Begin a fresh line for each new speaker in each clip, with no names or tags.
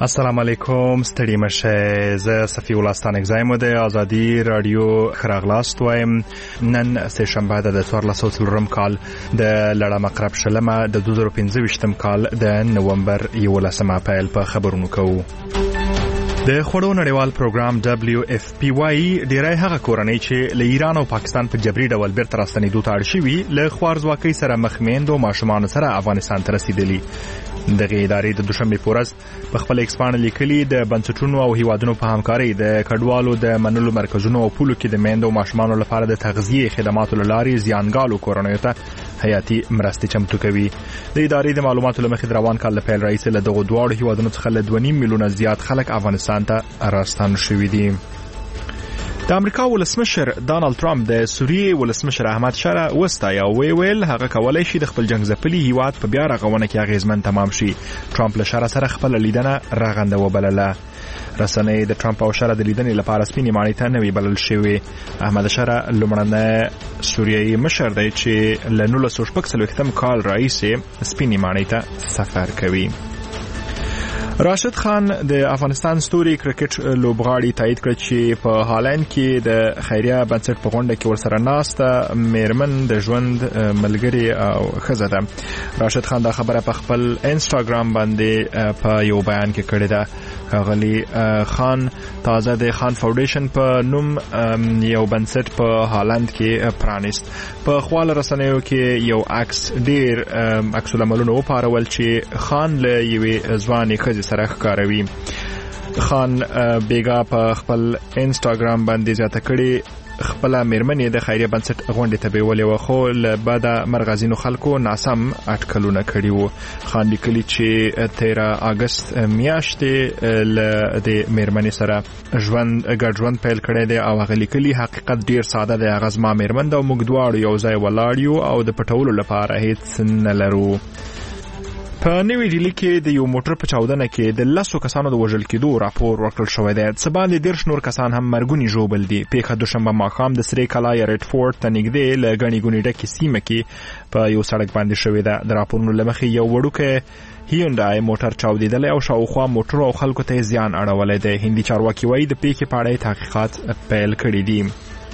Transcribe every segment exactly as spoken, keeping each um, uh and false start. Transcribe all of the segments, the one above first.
السلام علیکم، ستړي مشه. زه صفی الله ستانک زایم د ازادي رادیو خراغلاست وایم. نن سه شنبه د څوارلس سوه کال د لړا مقرب شلمه د دوه زره او پنځه ویشتم کال د نومبر یولسمه پیل په خبرونو کوو. د خوړو نړیوال پروګرام دبلیو اف پی وايي ډیری هغه کورنۍ چې له ایران او پاکستان په جبري ډول بیرته راستنېدو ته اړ شوي له خوارځواکۍ سره مخ میندو ماشومانو سره افغانستان ته رسیدلي. دغه ادارې د دوشنبه په ورځ په خپل ایکسپان لیکلي د بنسټونو او هیوادونو په همکارۍ د کډوالو د منلو مرکزونو او پولو کې د میندو او ماشومانو لپاره د تغذیه خدماتو لاري زیانګالو کورنیو ته حیاتي مرستې چمتو کوي. د ادارې د معلوماتو لمخې د روان کال پیل رئیس له دغه دواړو هیوادونو څخه له دوه نیم میلیونه زیات خلک افغانستان ته راستون شوي دي. د امریکا ولسمشر ډانلډ ټرمپ د سوریې ولسمشر احمد شاه وستایي او وی ویل هغه کولای شي د خپل جنگ ځپلي هیواد په بیا رغونه کې اغیزمن تمام شي. ټرمپ له شاه سره خپل لیدنه رغنده وبلله. رسنۍ د ټرمپ او شاه د لیدنې لپاره سپینې ماڼۍ ته نوې بلل شوې. احمد شاه لومړنی سوریایي مشر دی چې له نولس سوه شپږ څلوېښتم کال راهیسې سپینې ماڼۍ ته سفر کوي. راشد خان د افغانستان ستوري کرکټ لوبغاړي تایید کړ چې په هالند کې د خیریه بنسټ په غونډه کې ورسره ناسته میرمن د ژوند ملګری او ښځه ده. راشد خان دا خبره په خپل انسټاګرام باندې په یو بیان کې کړې ده. غلی خان تازه د خان فاونډیشن په نوم یو بنسټ په هالند کې پرانیست. په خپل رسنیو کې یو عکس ډیر عکس العملونه وپارول چې خان له یوې ځوانې ښځې سره ښکاروي. خان بیګا په خپل انسټاګرام باندې زیاته کړې خپل میرمنې د خیریه بنسټ غونډې ته بیولې و خو له بعد مرغزینو خلکو ناسم اټکلونه کړي وو. خان لیکلي چې تیرا اگست میاشتې له د میرمنې سره ژوند ګډ ژوند پیل کړی دی او هغه لیکلي حقیقت ډیر ساده دی. هغه زما میرمن ده او موږ دواړو یو ځای ولاړ یو او د پټولو لپاره هیڅ نه لرو. په نوې ډیلي کې د یو موټر په چاودنه کې د لسو کسانو د وژل کېدو راپور ورکړل شوی دی. څه باندې دېرش نور کسان هم مرګوني ژوبل دي. پیښه دوشنبه ماښام د سرې کلا یا ریډ فورټ ته نږدې له ګڼې ګوڼې ډکې سیمه کې په یو سړک باندې شوې ده. د راپورونو له مخې یو وړوکی هیونډای موټر چاودېدلی او شاوخوا موټرو او خلکو ته زیان اړولی دی. هندي چارواکي وایي د پیښې په اړه تحقیقات پیل کړي دي.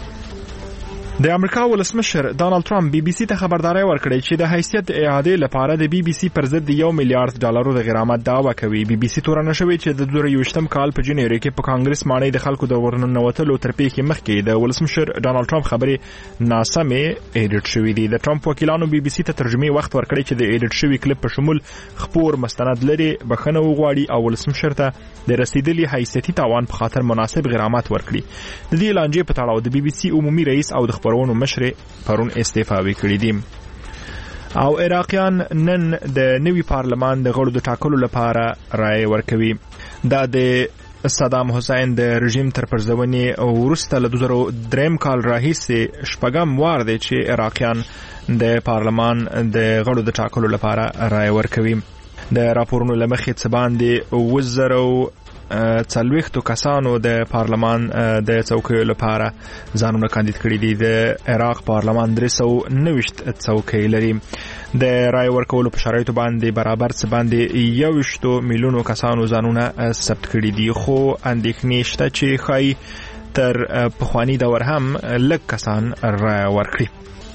د امریکا ولسمشر ډانلډ ټرمپ بي بي سي ته خبرداري ورکړې چې د حیثیت اعادې لپاره د بي بي سي پر ضد یو میلیارډ ډالرو د غرامت دعوه کوي. بي بي سي تورنه شوې چې د دوه زره یوویشتم کال په جنوري کې په کانګرس ماڼۍ د خلکو د ورننوتلو تر پیښې مخکې د ولسمشر ډانلډ ټرمپ خبرې ناسمې ایډیټ شوې دي. د ټرمپ وکیلانو بي بي سي ته ترجمې وخت ورکړی چې د ایډیټ شوي کلیپ په شمول خپور مستند لري بخښنه وغواړي او ولسمشر ته د رسیدلي حیثیتي تاوان په خاطر مناسب غرامت ورکړي. د دې لانجې په تړاو د بي بي سي عمومي رئیس او د خبرونو مشر پرون استعفاوي کړی دي. او عراقیان نن د نوي پارلمان د غړو د ټاکلو لپاره رائے ورکوي. دا د صدام حسین د رژیم تر پرځونې وروسته له دوه زره دریم کال راهیسې شپږم وار دی چې عراقیان د پارلمان د غړو د ټاکلو لپاره رائے ورکوي. د راپورونو له مخې څه باندې اووه زره څلوېښتو کسانو د پارلمان د څوکیو لپاره ځانونه کاندید کړي دي. د عراق پارلمان درې سوه نوېشت څوکۍ لري. د رای ورکولو په شرایطو باندې برابر څه باندې یوویشتو میلیونو کسانو ځانونه ثبت کړي دي خو اندېښنې شته چې ښایي تر پخواني دور هم لږ کسان رای ورکړي.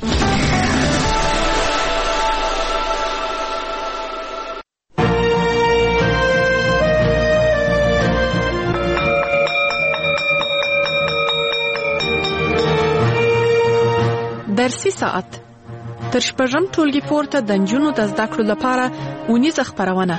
درسي ساعت تر شپږم ټولګي پورته د نجونو د زده کړو لپاره اونیزه خپرونه.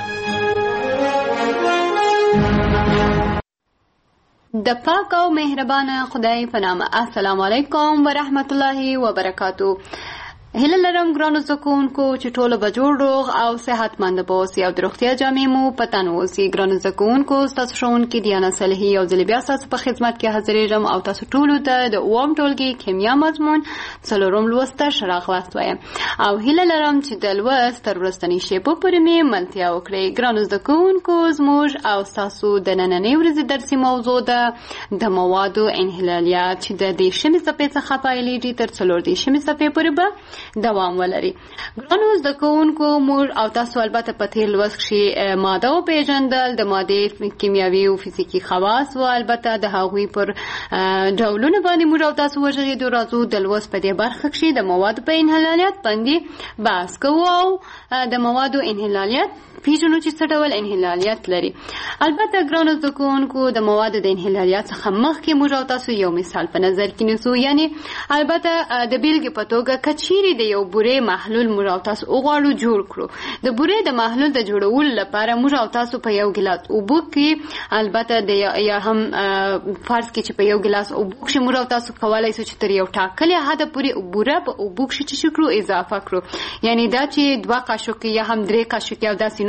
د پاک او مهربانه خدای په نام. السلام علیکم ورحمت الله وبرکاتو. هله لرم ګرانو زکونکو چې ټول به جوړ روغ او صحتمند اوسئ او د روغتیا جامې مو په تن اوسئ. ګرانو زکونکو ستاسو ښوونکي دیانا صالحي او ځلې بیا ستاسو په خدمت کې حاضرېږم او تاسو ټولو ته د اووم ټولګي کیمیا مضمون څلورم لوست ته ښه راغلاست وایم او هیله لرم چې د لوست تر وروستنۍ شېبو پورې مې ملتیا وکړئ. ګرانو زکونکو زموږ او ستاسو د نننۍ ورځې درسي موضوع ده د موادو انحلالیات چې د دېرشمې صفحې څخه پیلېږي تر څلور دېرشمې صفحې پورې به دوام ولري. ګرانو زده کوونکو موږ او تاسو البته په تیر لوست کې ماده او پیژندل د مادې کیمیاوي او فزیکی خواص او البته د هغوی پر ډولونه باندې موږ او تاسو وژغېدو. راځو د لوست په دې برخه کې د موادو په انحلالیت باندې بحث کوو او د موادو انحلالیت پیژنو چې څه ډول انحلالیت لري. البته ګرانو زده کوونکو د موادو د انحلالیت څخه مخکې موږ او تاسو یو مثال په نظر کې نیسو. یعنی البته د بیلګې په توګه که چیرې د یو بورې محلول موږ او تاسو وغواړو جوړ کړو، د بورې د محلول د جوړولو لپاره موږ او تاسو په یو ګیلاس اوبو کې البته د یا هم فرض کې چې په یو ګیلاس اوبو کې موږ او تاسو کولای شو چې تر یو ټاکلې حده پورې بوره په اوبو کې چې کړو اضافه کړو. یعنی دا چې دوه قاشقې یا هم درې قاشقې او داسې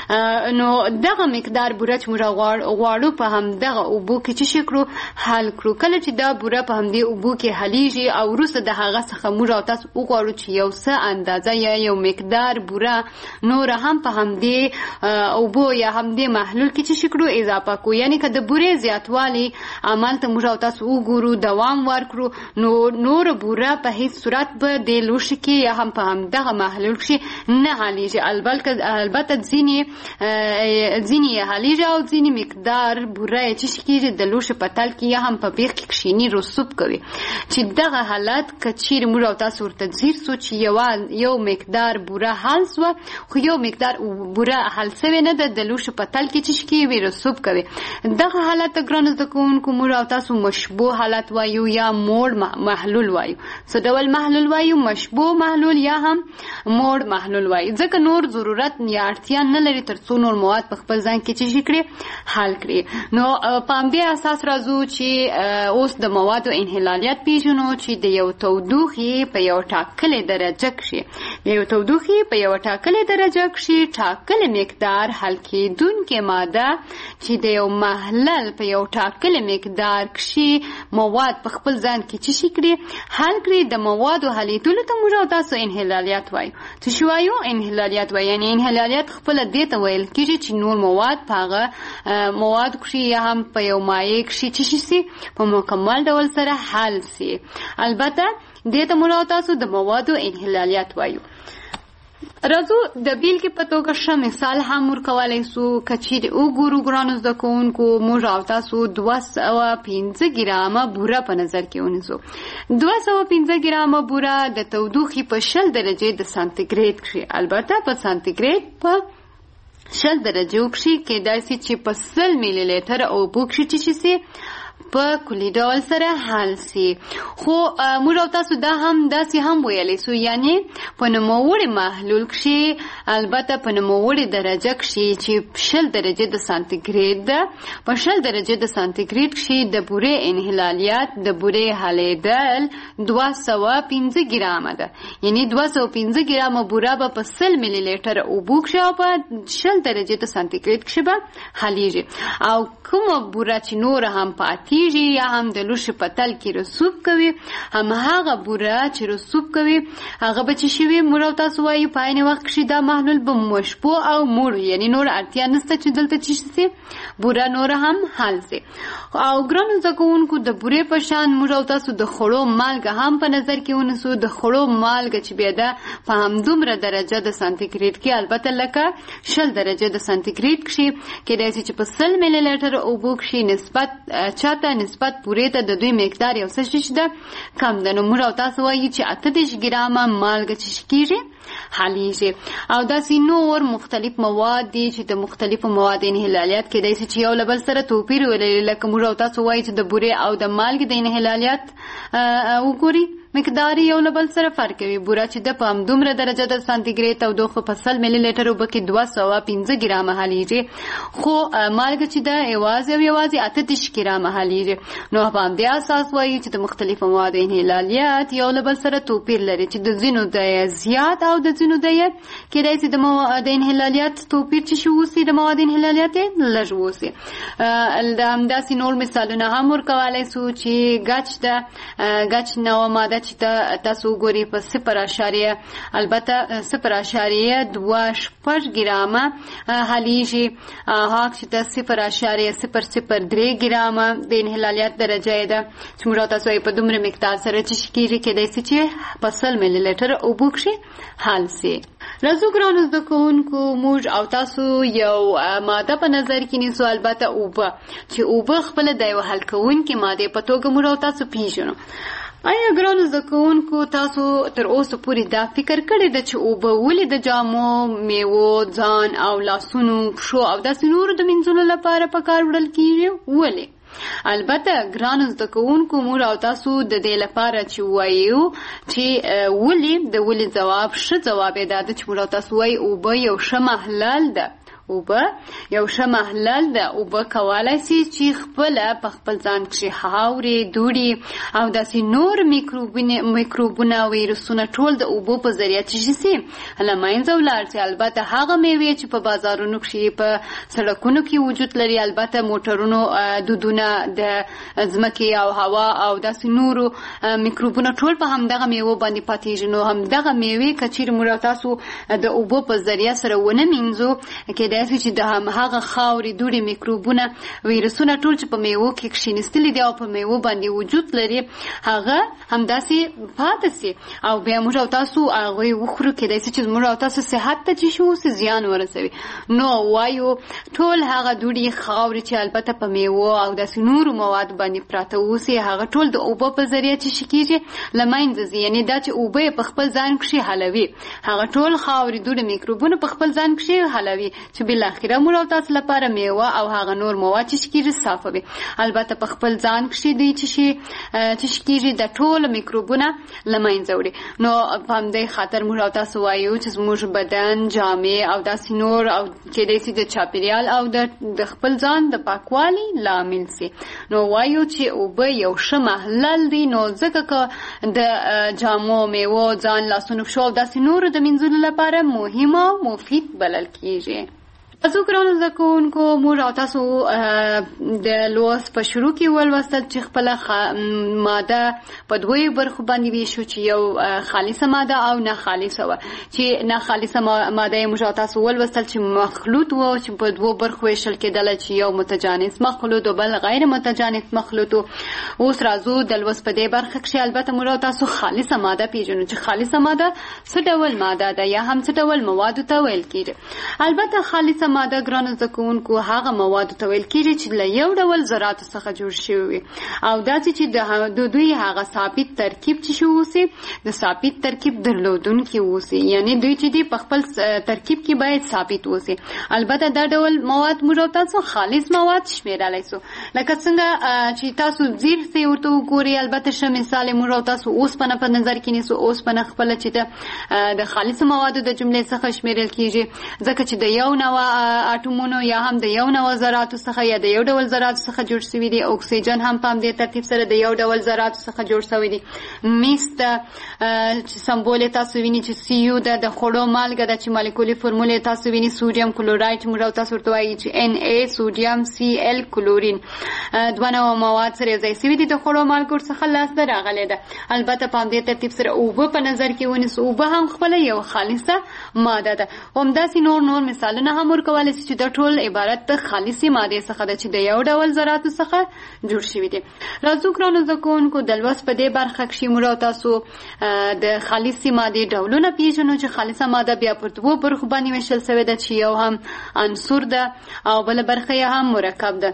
نو دغه مقدار بوره چې موږ غواړو په هم دغه اوبو کې چې کړو حل کړو. کله چې دا بوره په همدې اوبو کې حلیږي او وروسته د هغه څخه موږ او تاسو وغواړو چې یو څه اندازه یا یو مقدار بوره نور هم په همدې اوبو یا همدې محلول کې چې کړو اضافه کړو. یعنی که د بورې زیاتوالی عمل ته موږ او تاسو وګورو دوام ورکړو نو نور بوره په هیڅ صورت به د لوښي کې یا هم په همدغه محلول کې نه حلیږي. البته ځینې ځینې یې حلیږي او ځینې مقدار بوره یې چې کېږي د لوښي په تل کې یا هم په بیخ کې کښیني رسوب کوي. چې دغه حالت که چیرې موږ او تاسو ورته ځیر سو چې یو یو مقدار بوره حل سوه خو یو مقدار بوره حل سوې نه ده د لوښي په تل کې چې کېږي رسوب کوي، دغه حالت ته ګرانو زده کوونکو موږ او تاسو مشبوه حالت وایو یا موړ محلول وایو. څه ډول محلول وایو؟ مشبوه محلول یا هم موړ محلول وایو. ځکه نور ضرورت یا اړتیا نه لري تر څو نور مواد په خپل ځان کې چې کړي حل کړي. نو په همدې اساس راځو چې اوس د موادو انحلالیت پیژنو چې د یو تودوخې په یو ټاکلې درجه کې د یو تودوخې په یو ټاکلې درجه کې ټاکلې مقدار حل کېدونکې ماده چې د یو محلل په یو ټاکلې مقدار کې مواد په خپل ځان کې چې کړي حل کړي د موادو حلیدلو ته موږ تاسو انحلالیت وایو. څه شی وایو؟ انحلالیت وایو. یعنی انحلالیت خپل دې ته ویل کېږي چې نور مواد په هغه مواد کې یا هم په یو مایع کې چې شي په مکمل ډول سره حل سي. البته دې ته موږ تاسو د موادو انحلالیت وایو. راځو د بیلګې په توګه ښه مثال هم ورکولی سو. که چیرې وګورو ګرانو زده کوونکو موږ او تاسو دوه سوه پنځه ګرامه بوره په نظر کې ونیسو. دوه سوه پنځه ګرامه بوره د تودوخې په شل درجې د سانتیګریډ کې البته په سانتیګریډ په شل درجو کې کېدای شي چې په سل میلی لیټر اوبو کې چې شي په کلي ډول سره حل سي. خو موږ او تاسو دا هم داسې هم ویلی سو یعنی په نوموړي محلول کې البته په نوموړي درجه کې چې شل درجې د سانتیګریډ ده په شل درجې د سانتیګریډ کې د بورې انحلالیت د بورې حلیدل دوه سوه پنځه ګرامه ده. یعنی دوه سوه پنځه ګرامه بوره به په سل میلی لیټر اوبو کې او په شل درجې د سانتیګریډ کې به حلیږي. او کومه بوره چې نور هم پاتې یا هم د لوښي په تل کې رسوب کوي هم هغه بوره چې رسوب کوي هغه به چې شوي موږ او تاسو وایو په عین وخت کې دا محلول به مشبوه او موړ یعنی نور اړتیا نشته چې دلته چې شي بوره نور هم حل سي. او ګرانو زده کوونکو د بورې په شان موږ او تاسو د خوړو مالګه هم په نظر کې ونیسو. د خوړو مالګه چې بیا ده په همدومره درجه د سانتیګریډ کې البته لکه شل درجه د سانتیګریډ کې کېدای شي چې په سل میلی لیټر اوبو کې نسبت چاته نسبت پورې ته د دوی مقدار یو څه شي ده کم ده. نو موږ او تاسو وایو چې اته دېرش ګرامه مالګه چې کېږي حلیږي. او داسې نور مختلف مواد دي چې د مختلفو مواد انحلالیت کېدای شي چې یو له بل سره توپیر ولري. لکه موږ او تاسو وایو چې د بورې او د مالګې د انحلالیت وګوري مقدار یو له بل سره فرق کوي. بوره چې د په همدومره درجه د سانتیګریډ تودوخه په سل میلی لیټر اوبه کې دوه سوه پنځه ګرامه حلیږي خو مالګه چې ده یوازې او یوازې اته دېرش ګرامه حلیږي. نو په همدې اساس وایي چې د مختلفو موادو انحلالیت یو له بل سره توپیر لري چې د ځینو د زیات او د ځینو د کېدای شي د مواد انحلالیت توپیر چې شي اوسي د مواد انحلالیت لږ اوسي. همداسې نور مثالونه هم ورکولی سو چې ګچ ده ګچ نوعه ماده چې تاسو ګوري په صفر اشاریه البته صفر اشاریه دوه شپږ ګرامه حلیږي. هاک چې ته صفر اشاریه صفر صفر درې ګرامه د انحلالیت درجه ده چې موږ تاسو په دومره مقدار سره چې کیږي کېدای شي چې په سل ملي لیټر اوبه کښې حل سي. راځو ګرانو زده کوونکو موږ او تاسو یو ماده په نظر کې نیسو، البته اوبه چې اوبه خپله د یو حل کوونکې مادې په توګه موږ او تاسو پیژنو. آیا ګرانو زده کوونکو تاسو تر اوسه پورې دا فکر کړی ده چې اوبه ولې د جامو، میوو، ځان او لاسونو، پښو او داسې نورو د مینځلو لپاره په کار وړل کېږي؟ ولې؟ البته ګرانو زده کوونکو موږ او تاسو د دې لپاره چې وایو چې ولې د ولې ځواب ښه ځواب یې دا ده چې موږ او تاسو وایو اوبه یو ښه محلل ده. اوبه یو ښه محلل ده. اوبه کولی شي چې خپله په خپل ځان کښې خاورې، دوړې او داسې نور میکروبونه، ویروسونه ټول د اوبو په ذریعه چې شي له منځه ولاړ شي. البته هغه میوې چې په بازارونو کښې په سړکونو کې وجود لري، البته موټرونو دودونه د ځمکې او هوا او داسې نورو میکروبونه ټول په همدغه میوو باندې پاتېږي. نو همدغه میوې که چیرې موږ تاسو د اوبو په ذریعه سره ونه مینځو، کېدای شي چې د هغه خاورې، دوړې، میکروبونه، ویروسونه ټول چې په میوو کې کښېنستلي دي او په میوو باندې وجود لري هغه همداسې پاتې سي او بیا موږ او تاسو هغوی وخورو، کېدای شي چې موږ او تاسو صحت ته چې شي اوسي زیان ورسوي. نو وایو ټول هغه دوړې، خاورې چې البته په میوو او داسې نورو مواد باندې پراته اوسي هغه ټول د اوبو په ذریعه چې شي کېږي له منځه ځي. یعنې دا چې اوبه یې په خپل ځان کښې حلوي، هغه ټول خاورې، دوړې، میکروبونه په خپل ځان کښې حلوي چې بالاخره موږ او تاسو لپاره میوه او هغه نور مواد چې کېږي صافوي. البته په خپل ځان کښې دوی چې شي چې کېږي د ټولو میکروبونه له منځه وړي. نو په همدې خاطر موږ او تاسو وایو چې زموږ بدن، جامې او داسې نور او کېدای شي د چاپېریال او د خپل ځان د پاکوالي لامل سي. نو وایو چې اوبه یو ښه محلل دي. نو ځکه که د جامو، میوو، ځان، لاسونو، پښو او داسې نورو د مینځلو لپاره مهم او مفید بلل کېږي. تاسو ګرانو زده کوونکو موږ او تاسو د لوست په شروع کې ولوستل چې خپله ماده په دوی برخو باندې ویشو چې یو خالصه ماده او نه خالصه وه. چې نه خالصه ماده یې موږ او تاسو ولوستل چې مخلوط و چې په دوو برخو ویشل کېدله چې یو متجانس مخلوط و بل غیر متجانس مخلوط و. اوس راځو د لوست په دې برخه کښې البته موږ او تاسو خالصه ماده پیژنو چې خالصه ماده څه ډول ماده ده یا هم څه ډول موادو ته ویل کېږي. البته خالصه ماده ګرانو زده کوونکو هغه موادو ته ویل کېږي چې له یو ډول ذراتو څخه جوړ شوي وي او داسې چې د دوی هغه ثابت ترکیب چې شي اوسي د ثابت ترکیب درلودونکي اوسي. یعنې دوی چې دي په خپل ترکیب کې باید ثابت اوسي. البته دا ډول مواد موږ او تاسو خالص مواد شمیرلی سو. لکه څنګه چې تاسو زیر سي ورته وګورئ. البته ښه مثال موږ او تاسو اوسپنه په نظر کې نیسو. اوسپنه خپله چې د خالص موادو د جملې څخه شمیرل کېږي ځکه چې د یو نوع اټومونو یا هم د یو نوع ذراتو څخه یا د یو ډول ذراتو څخه جوړ شوي دي. اکسیجن هم په همدې ترتیب سره د یو ډول ذراتو څخه جوړ شوی دي. میس ده چې سمبول یې تاسو ویني چې سی یو ده. د خوړو مالګه ده چې مالیکولي فرمول یې تاسو ویني سوډیم کلوراید چې موږ او تاسو ورته وایي چې ان ای سوډیم سی ال کلورین. دوه نوع مواد سره یو ځای شوي دي د خوړو مالګو څخه لاسته راغلی ده. البته په همدې ترتیب سره اوبه په نظر کې ونیسو. اوبه هم خپله یو خالصه ماده ده. همداسې نور نور مثالونه هم ورکولی شي چې دا ټول عبارت د خالصې مادې څخه ده چې د یو ډول ذراتو څخه جوړ شوي دي. راځو ګرانو زده کوونکو د لوست په دې برخه کښې موږ او تاسو د خالصې مادې ډولونه پیژنو چې خالصه ماده بیا پر دوو برخو باندې ویشل شوې ده چې یو هم عنصر ده او بله برخه یې هم مرکب ده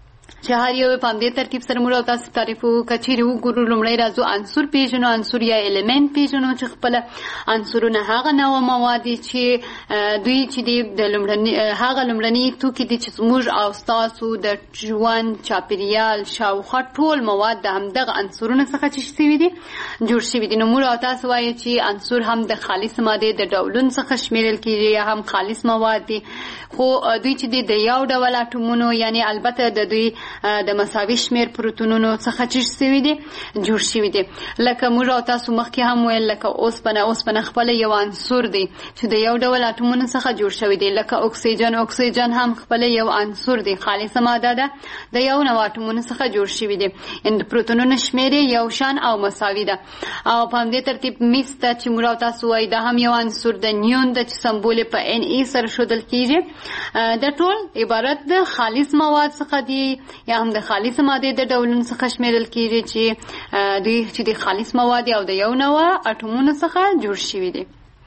چې هر یو په همدې ترتیب سره موږ او تاسو تعریف وکړو. که چیرې وګورو لومړی راځو عنصر پیژنو. عنصر یا الیمنټ پیژنو چې خپله عنصرونه هغه نوع مواد دي چې دوی چې دي د لومړني هغه لومړني توکي دي چې زموږ او ستاسو د ژوند، چاپېریال، شاوخوا ټول مواد د همدغه عنصرونو څخه چې شوي دي جوړ شوي دي. نو موږ او تاسو وایو چې عنصر هم د خالص مادې د ډولونو څخه شمیرل کېږي یا هم خالص مواد دي. خو دوی چې دي د یو ډول اټومونو یعنې البته د دوی د مساوي شمیر پروتونونو څخه چې سوي دي جوړ شوي دي. لکه موږ او تاسو مخکې هم ویل لکه اوسپنه اوسپنه خپل یو عنصر دی چې د یو ډول اټومونو څخه جوړ شوی دی. لکه اکسیجن اکسیجن هم خپل یو عنصر دی، خالصه ماده ده د یو نوع اټومونو څخه جوړ شوی دی. ان د پروتونونو شمیر یو شان او مساوي ده. او په همدې ترتیب میس ته چې موږ او تاسو وایي دا هم یو عنصر ده. نیون د چې سمبول په ان ای سره ښودل کیږي. د ټول عبارت د خالص مواد څخه دی یا هم د خالص ماده د ډولونو څخه شمیرل کیږي چې دوی چې د خالص مواد او د یو نوع اټومونو څخه جوړ شوي دي.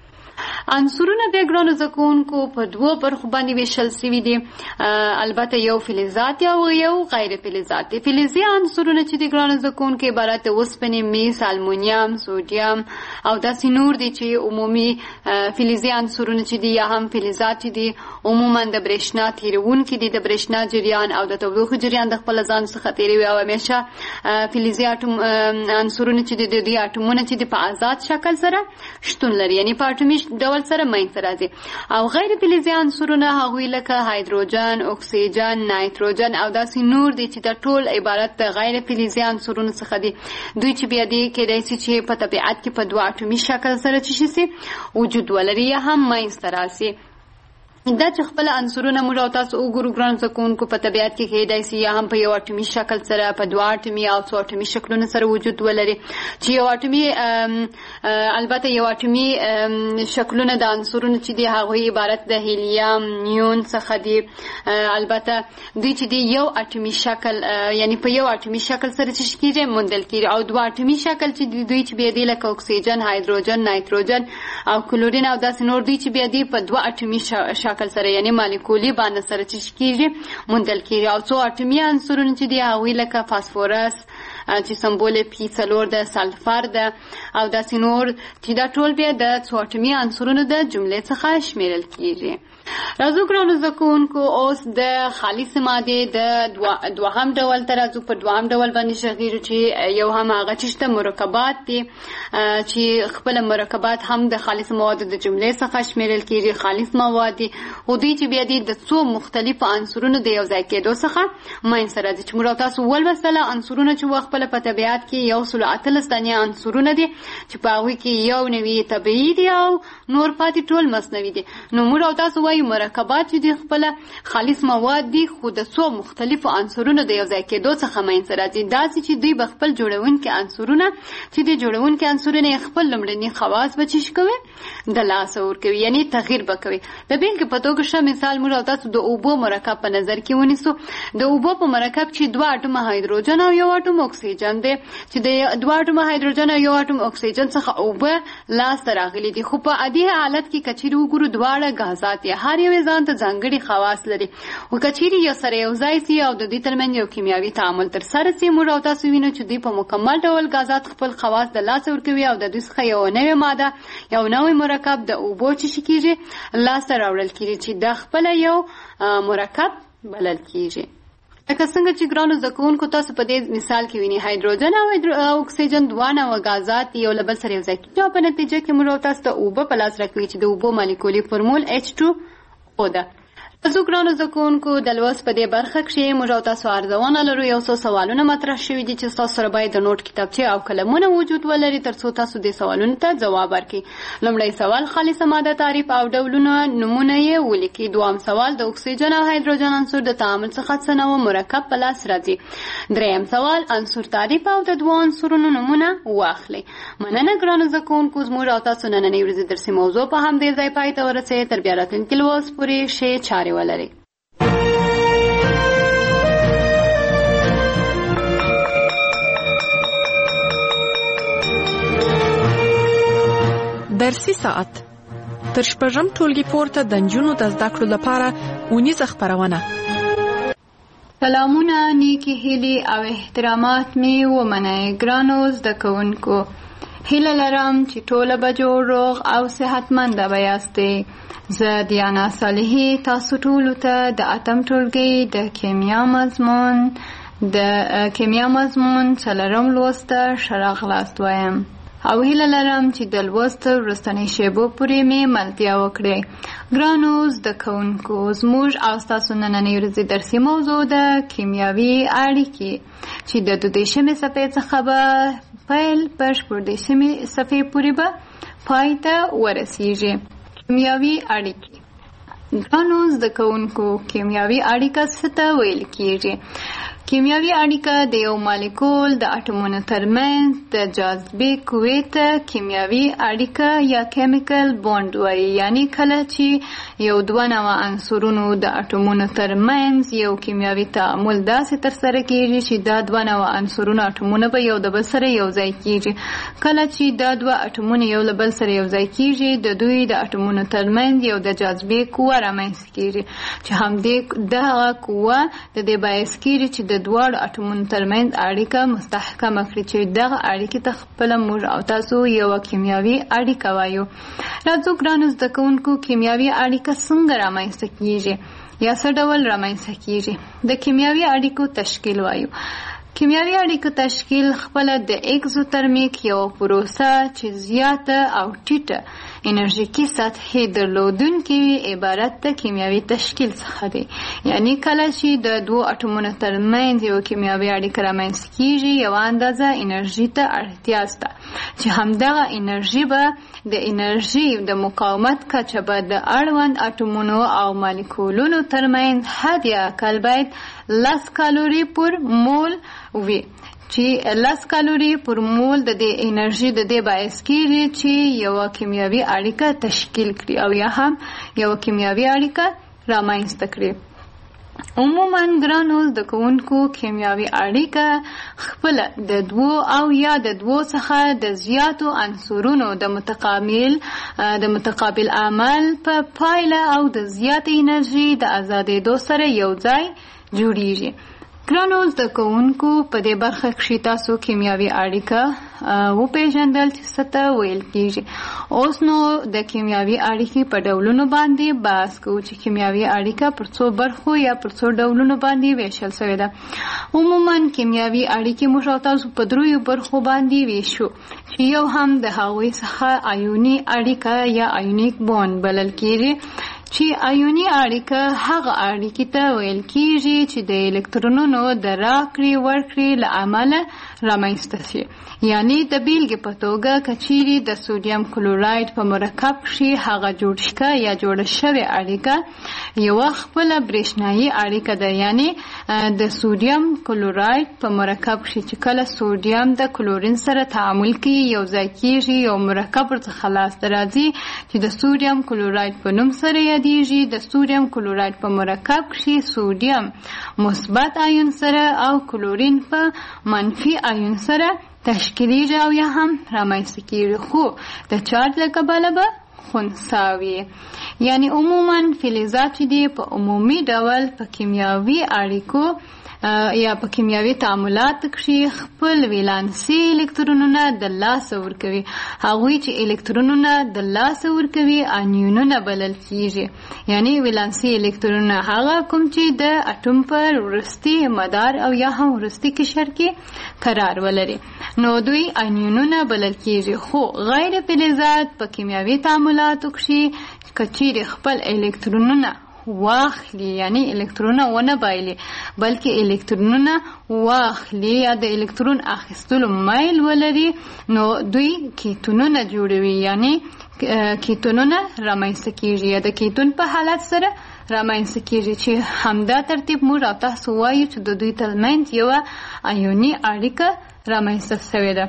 عنصرونه بیا ګرانو زده کوونکو په دوو برخو باندې ویشل شوي دي. البته یو فلزات او یو غیر فلزات دي. فلزي عنصرونه چې دي ګرانو زده کوونکو عبارت د اوسپنې، میس، المونیم، سوډیم او داسې نور دي چې عمومي فلزي عنصرونه چې دي یا هم فلزات چې دي عموما د برېښنا تیروونکي دي. د برېښنا جریان او د تودوخې جریان د خپل ځان څخه تیروي او همیشه فلزي عنصرونه چې دي د دې اټومونه چې دي په آزاد شکل سره شتون لري، یعنی په اټومي ډول سره منځته راځي. او غیر فلزي عنصرونه هغوی لکه هایدروجن، اکسیجن، نایتروجن او داسې نور دي چې د ټول عبارت د غیر فلزي عنصرونو څخه دي. دوی چې بیا دي کېدای شي چې په طبیعت کې په دوه اټومي شکل سره چې شي وجود ولري یا هم منځته راسي. دا چې خپل عنصرونه موږ او تاسو وګورو ګرانو زده کوونکو په طبیعت کې کېدای شي یا هم په یو اټومي شکل سره، په دوه اټومي او څو اټومي شکلونو سره وجود ولري. چې یو اټومي البته یو اټومي شکلونه د عنصرونو چې دي هغوی عبارت د هیلیم، نیون څخه دي. البته دوی چې دي یو اټومي شکل یعنی په یو اټومي شکل سره چې کېږي موندل کېږي. او دوه اټومي شکل چې دوی چې بیا دي لکه اکسیجن، هایدروجن، نایتروجن او کلورین او داسې نور دوی چې بیا دي په دوه اټومي شکل شکل سره یعنی مالیکولي باندې سره چې کېږي موندل کېږي. او څو اټومي عنصرونه چې دي هغوی لکه فاسفورس چې سمبول پی څلور ده، سلفر ده او داسې نور چې دا ټول بیا د څو اټومي عنصرونو د جملې څخه شمیرل کېږي. راځو ګرانو زده کوونکو اوس د خالص مادې د دوهم ډول ته راځو. په دوهم ډول باندې شغیږو چې یو هم هغه چې شته مرکبات دي چې خپل مرکبات هم د خالص موادو د جملې څخه شمیرل کېږي. خالص مواد دي او دوی چې بیا دي د څو مختلفو عنصرونو د یو ځای کېدو څخه منځته راځي. چې موږ تاسو ولوستله عنصرونه چې خپل په طبیعت کې یو سل اتلس دانې عنصرونه دي چې په هغوی کې یو نوي طبیعي دي او نور پاتې ټول مصنوعي دي. نو موږ او تاسو وایو مرکبات چې دي خپل خالص مواد دي خو د څو مختلفو عنصرونو د یو ځای کېدو څخه منځته راځي. داسې چې دوی به خپل جوړونکي عنصرونه چې دي جوړونکي عنصرونه یې خپل لومړني خواص به چیش کوي د لاسه ورکوي یعنی تغییر به کوي. د بېلګې په توګه ښه مثال موږ او تاسو د اوبو مرکب په نظر کې ونیسو. د اوبو په مرکب چې دوه اټومه هایدروجن او یو اټوم اکسیجن دی چې د دوه اټومه هایدروجن او یو اټوم اکسیجن څخه اوبه لاسته راغلي دي. خو په عادي حالت کې کچېرې وګورو دواړه غازات دي، هر یو ځان ته ځانګړي خواص لري. خو کچېرې یو سره یو ځای سي او د دوی ترمنځ یو کیمیاوي تعامل ترسره سي موږ او تاسو وینو چې دوی په مکمل ډول غازات خپل خواص د لاسه ورکوي او د دوی څخه یو نوې ماده یو نوې مرکب د اوبو چې کېږي لاسته راوړل کېږي چې د خپله یو مرکب بلل کېږي. لکه څنګه چې ګرانو زده کوونکو تاسو په دې مثال کې وینئ هایدروجن او اکسیجن دوه نوع غازات یو له بل سره یو ځای کېږي او په نتیجه کې موږ تاسو ته اوبه په لاس راکوي چې د اوبو مالیکولي فورمول ایچ ټو او ده. تاسو ګرانو زده کوونکو د لوست په دې برخه کې موږ او تاسو ارزونه لرو. یو څو سوالونه مطرح شوي دي چې تاسو سره باید د نوٹ کتابچې او قلمونه وجود ولري ترڅو تاسو دې سوالونو ته ځواب ورکړئ. لومړی سوال خالصه ماده تعریف او ډولونه نمونه یې ولیکئ. دویم سوال د اکسیجن او هایدروجن عنصر د تعامل څخه څه نوع مرکب په لاس راځي. دریم سوال عنصر تعریف او د دوه عنصرونو نمونه واخلئ. مننه ګرانو زده کوونکو زموږ او تاسو نننۍ ورځې درسي موضوع په همدې ځای پای ته ورسېده. تر بیا راتلونکي لوست پورې ښې چارې ولرئ.
درسي ساعت تر شپږم ټولګي پورته د نجونو د زده کړو لپاره اونیزه خپرونه.
سلامونه، نیکی هیلې او احترامات می ومنئ ګرانو زده کوونکو. هیله لرم چې ټوله به جوړ روغ او صحتمنده به یاستئ. زه دیانا صالحي تاسو ټولو ته د اتم ټولګي د کیمیا مضمون د کیمیا مضمون څلورم لوست ته ښه راغلاست وایم. او هیله لرم چې د لوست وروستنۍ شیبو پورې مې ملتیا وکړئ. ګرانو زده کوونکو، زموږ او ستاسو نننۍ ورځې درسي موضوع ده کیمیاوي اړیکې چې د دوه دېرشمې صفحې څخه به پیل پر شپږ دېرشمې صفحې پورې به پای ته ورسیږي. کیمیاوي اړیکې. ګرانو زده کوونکو، کیمیاوي اړیکه څه ته ویل کیږي؟ کیمیاوي اړیکه د یو مالیکول د اټومونو ترمنځ د جاذبې قوې ته کیمیاوي اړیکه یا کیمیکل بوند وایي. یعنی کله چې یو دوه نوع عنصرونو د اټومونو ترمنځ یو کیمیاوي تعامل داسې ترسره کیږي چې دا دوه نوع عنصرونو اټومونه به یو د بل سره یو ځای کیږي. کله چې دا دوه اټومونه یو له بل سره یو ځای کیږي، د دوی د اټومونو ترمنځ یو د جاذبې قوه رامنځته کیږي چې همدې دغه قوه د دې باعث کیږي چې د دواړو اټومونو ترمنځ اړیکه مستحکمه کړي چې دغه اړیکې ته خپله موږ او تاسو یوه کیمیاوي اړیکه وایو. راځو ګرانو زده کوونکو، کیمیاوي اړیکه څنګه رامنځته کیږي یا څه ډول رامنځته کیږي؟ د کیمیاوي اړیکو تشکیل وایو. کیمیاوي اړیکو تشکیل خپله د اکزوترمیک یو پروسه چې زیاته او ټیټه انرژیکي سطحې درلودونکې وي عبارت د کیمیاوي تشکیل څخه دی. یعنی کله چې د دوو اټومونو ترمنځ یو کیمیاوي اړیکه رامنځته کیږي، یوه اندازه انرژي ته اړتیا شته چې همدغه انرژي به د انرژي د مقاومت کچه به د اړوند اټومونو او مالیکولونو ترمنځ حد اقل باید لس کالوري پر مول وي، چې لس کالوري پر مول د دې انرژي د دې باعث کیږي چې یوه کیمیاوي اړیکه تشکیل کړي او یا هم یوه کیمیاوي اړیکه رامنځته کړي. عموما ګرانو زده کوونکو، کیمیاوي اړیکه خپله د دوو او یا د دوو څخه د زیاتو عنصرونو د متقابل د متقابل عمل په پایله او د زیاتې انرژي د ازادېدو سره یو ځای جوړیږي. ګرانو زده کوونکو، په دې برخه کښې تاسو کیمیاوي اړیکه وپېژندل چې څه ته ویل کېږي. اوس نو د کیمیاوي اړیکې په ډولونو باندې بحث کوو چې کیمیاوي اړیکه پر څو برخو یا پر څو ډولونو باندې ویشل شوې ده. عموما کیمیاوي اړیکې موږ او تاسو په دریو برخو باندې ویشو چې یو هم د هغوی څخه آیوني اړیکه یا آیونیک بوند بلل کېږي، چې آیوني اړیکه هغه اړیکې ته ویل کېږي چې د الکترونونو د راکړې ورکړې له امله رامنځته شي. یعنی د بیلګې په توګه که چیرې د سودیم کلوراید په مرکب کښې هغه جوړ شوه یا جوړه شوې اړیکه یوه خپله برېښنایي اړیکه ده. یعنی د سودیم کلوراید په مرکب کښې چې کله سودیم د کلورین سره تعامل کوي یو ځای کېږي، یو مرکب ورڅخه لاسته راځي چې د سودیم کلوراید په نوم سره یادیږي. د سودیم کلوراید په مرکب کښې سودیم مثبت آیون سره او کلورین په منفي آیون سره تشکیلیږي او یا هم رامنځته کېږي، خو د چارج له کبله به خنثی وي. یعنی عموما فلزات چې دي په عمومي ډول په کیمیاوي اړیکو یا په کیمیاوي تعاملات کښې خپل ولانسي الکترونونه د لاسه ورکوي. هغوی چې الکترونونه د لاسه ورکوي انیونونه بلل کېږي. یعنی ولانسي الکترونونه هغه کوم چې د اټوم پر وروستي مدار او یا هم وروستي قشر کې قرار ولري نو دوی انیونونه بلل کېږي. خو غیر فلزات په کیمیاوي تعاملاتو کښې که چیرې خپل الکترونونه واخلي، یعنی الکترونونه ونه بایلي بلکې الکترونونه واخلي یا د الکترون اخیستلو میل ولري، نو دوی کیتونونه جوړوي. یعنی کیتونونه رامنځته کېږي یا د کیتون په حالت سره رامنځته کېږي چې همدا ترتیب موږ او تاسو وایو چې د دوی ترمنځ یوه آیوني اړیکه رامنځته شوې ده.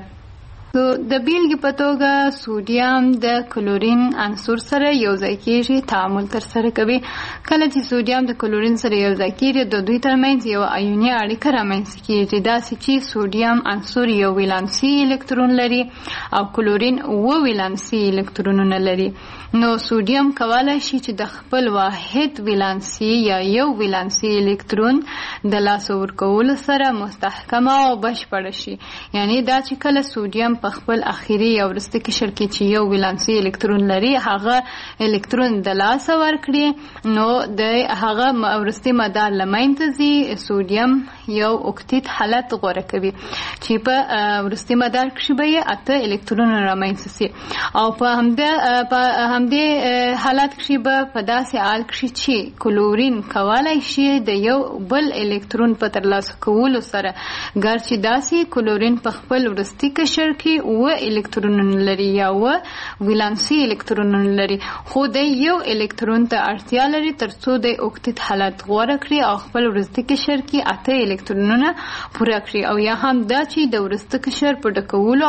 د بیلګې په توګه سودیم د کلورین عنصر سره یو ځای کېږي، تعامل ترسره کوي. کله چې سودیم د کلورین سره یو ځای کېږي د دوی ترمنځ یوه آیوني اړیکه رامنځته کېږي، داسې چې سودیم عنصر یو ولانسي الکترون لري او کلورین اوه ولانسي الکترونونه لري. نو سودیم کولی شي چې د خپل واحد ولانسي یا یو ولانسي الکترون د لاسه ورکولو سره مستحکمه او بشپړه شي. یعنی دا چې کله سودیم په خپل اخیری یا وروستي قشر کې چې یو ولانسي الکترون لري هغه الکترون د لاسه ورکړي نو د هغه وروستي مدار لمنځه ځي سودیم یو اکتیت حالت غوره کوي چې په وروستي مدار کې به اته الکترون رامنځته سي او په همدې په همدې حالت کې به په داسې حال کې چې کلورین کولای شي د یو بل الکترون په ترلاسه کولو سره ګرچې داسې کلورین په خپل وروستي قشر کې اوه الکترونونه لري یا اوه ولانسي الکترونونه لري خو د یو الکترون ته اړتیا لري ترڅو د اکتیت حالت غوره کړي او خپل وروستي قشر کې اته الکترونونه پوره کړي او یا هم دا چې د وروستي قشر په ډکولو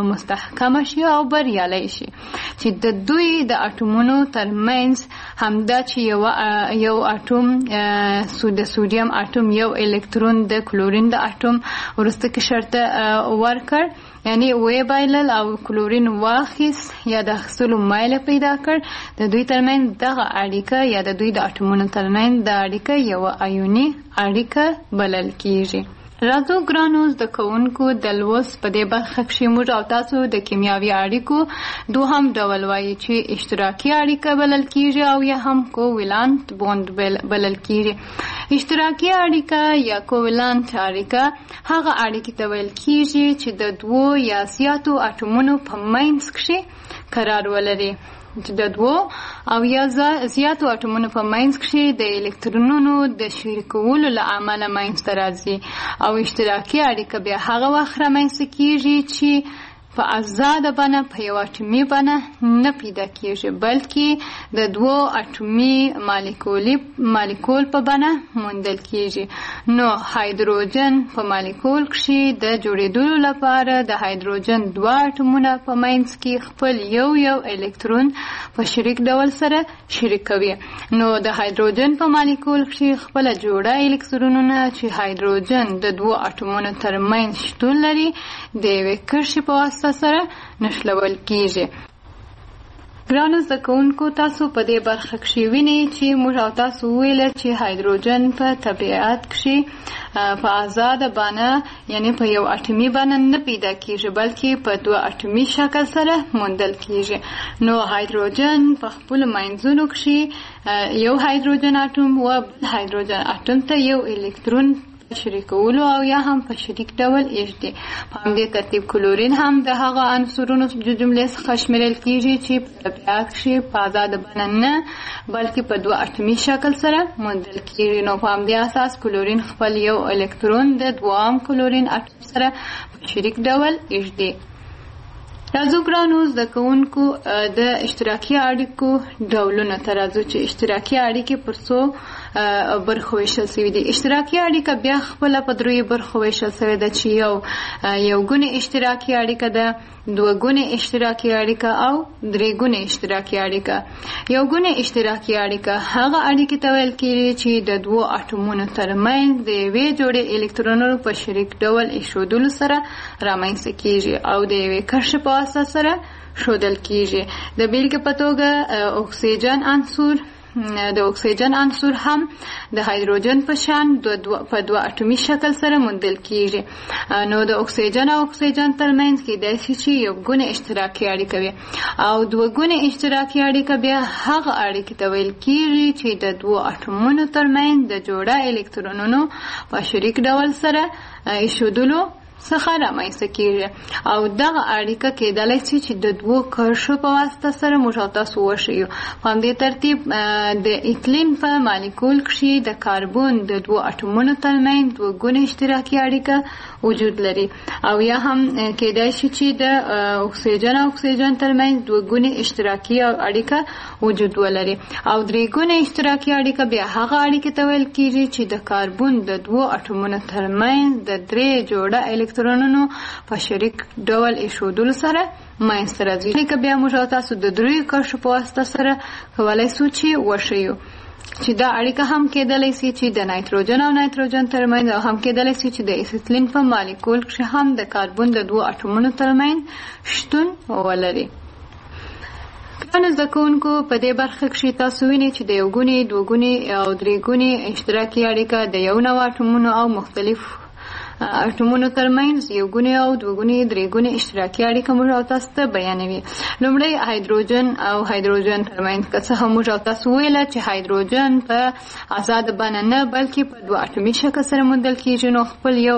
مستحکم شي او بریالي شي چې د دوی د اټومونو ترمنځ همدا چې یو یو اټوم سود سودیم اټوم یو الکترون د کلورین د اټوم وروستي قشر ته ورکړ یعنی وې بایلل او کلورین واخیس یا د اخیستلو مایل پیدا کړ د دوی ترمنځ دغه اړیکه یا د دوی د اټومونو ترمنځ د اړیکه یو آیوني اړیکه بلل کیږي. راځو ګرانو زده کوونکو د لوست په دې برخه کې موږ او تاسو د کیمیاوي اړیکو دوهم ډول وایي چې اشتراکي اړیکه بلل کیږي او یا هم کوولانت بوند بلل کیږي. اشتراکي اړیکه یا کوولانت اړیکه هغه اړیکه ته ویل کیږي چې د دوو یا زیاتو اټومونو په منځ کې قرار ولري چې د دوو او یا زیاتو اټومونو په منځ کې د الکترونونو د شریکولو له امله منځته راځي او اشتراکي اړیکه بیا هغه وخت رامنځته کیږي چې په آزاده بڼه په یو اټومي بڼه نه پیدا کیږي بلکې د دوو اټومي مالیکولي مالیکول په بڼه موندل کیږي. نو هایدروجن په مالیکول کې د جوړېدلو لپاره د هایدروجن دوه اټومونه په منځ کې خپل یو یو الکترون په شریک ډول سره شریکوي. نو د هایدروجن په مالیکول کې خپل جوړه الکترونونه چې هایدروجن د دوو اټومونو ترمنځ شتون لري د یوې کرښې په واسطه سره نښلول کیږي. ګرانو زده کوونکو تاسو په دې برخه کې وینئ چې موږ او تاسو ویل چې هایدروجن په طبیعت کې په آزاده بڼه یعنی په یو اټومي بڼه نه پیدا کیږي بلکې په دوه اټومي شکل سره موندل کیږي. نو هایدروجن په خپل منځونو کې یو هایدروجن اټوم او هایدروجن اټوم ته یو الکترون شریکولو او یا هم په شریک ډول ایږدي. په همدې ترتیب کلورین هم د هغه عنصرونو د جملې څخه شمیرل کیږي چې په طبیعت کې په آزاده بڼه نه بلکې په دوه اټومي شکل سره موندل کیږي. نو په همدې اساس کلورین خپل یو الکترون د دوام کلورین اټوم سره په شریک ډول ایږدي. راځو ګرانو زده کوونکو د اشتراکي اړیکو ډولونه ته راځو چې اشتراکي اړیکې پر څو برخو ویشل شوي دي. اشتراکي اړیکه بیا خپله په دریو برخو ویشل شوې ده چې یو یو ګونې اشتراکي اړیکه ده، دوه ګونې اشتراکي اړیکه او درې ګونې اشتراکي اړیکه. یو ګونې اشتراکي اړیکه هغه اړیکې ته ویل کېږي چې د دوو اټومونو ترمنځ د یوې جوړې الکترونونو په شریک ډول ایښودلو سره رامنځته کېږي او د یوې کرښې په واسطه سره ښودل کېږي. د بیلګې په توګه اکسیجن عنصر د اکسیجن عنصر هم د هایدروجن په شان په دوه اټومي شکل سره موندل کیږي. نو د اکسیجن او اکسیجن ترمنځ کېدای شي چې یو ګونې اشتراکي اړیکه وي او دوه ګونې اشتراکي اړیکه بیا هغه اړیکې ته ویل کیږي چې د دوو اټومونو ترمنځ د جوړه الکترونونو په شریک ډول سره ایښودلو څخه رامنځته کیږي او دغه اړیکه کېدلی شي چې د دوو کرښو په واسطه سره موږ او تاسو وښیو. په همدې ترتیب د ایتلین په مالیکول کې د کاربون د دوو اټومونو ترمنځ دوه ګونې اشتراکي اړیکه وجود لري او یا هم کېدای شي چې د اکسیجن او اکسیجن ترمنځ دوه ګونې اشتراکي اړیکه وجود ولري او درې ګونې اشتراکي اړیکه بیا هغه اړیکې ته ویل کېږي چې د کاربون د دوو اټومونو ترمنځ د درې جوړه الکترونونو په شریک ډول ایښودلو سره منځته راځي. لکه بیا موږ او تاسو د دریو کرښو په واسطه سره کولی شو چې وښیو چې دا اړیکه هم کېدلی شي چې د نایتروجن او نایتروجن ترمنځ او هم کېدلی شي چې د اسیتلین په مالیکول کې هم د کاربون د دوو اټومونو ترمنځ شتون ولري. ګرانو زده کوونکو په دې برخه کې تاسو وینئ چې د یو ګونې دوه ګونې او درې ګونې اشتراکي اړیکه د یو نوع اټومونو او مختلف اټومونو ترمنځ یو ګونې او دوه ګونې درې ګونې اشتراکي اړیکه موږ او تاسو ته بیانوي. لومړی هایدروجن او هایدروجن ترمنځ که څه هم موږ او تاسو ویله چې هایدروجن په آزاد بڼه نه بلکې په دوه اټومي شکل سره موندل کیږي، نو خپل یو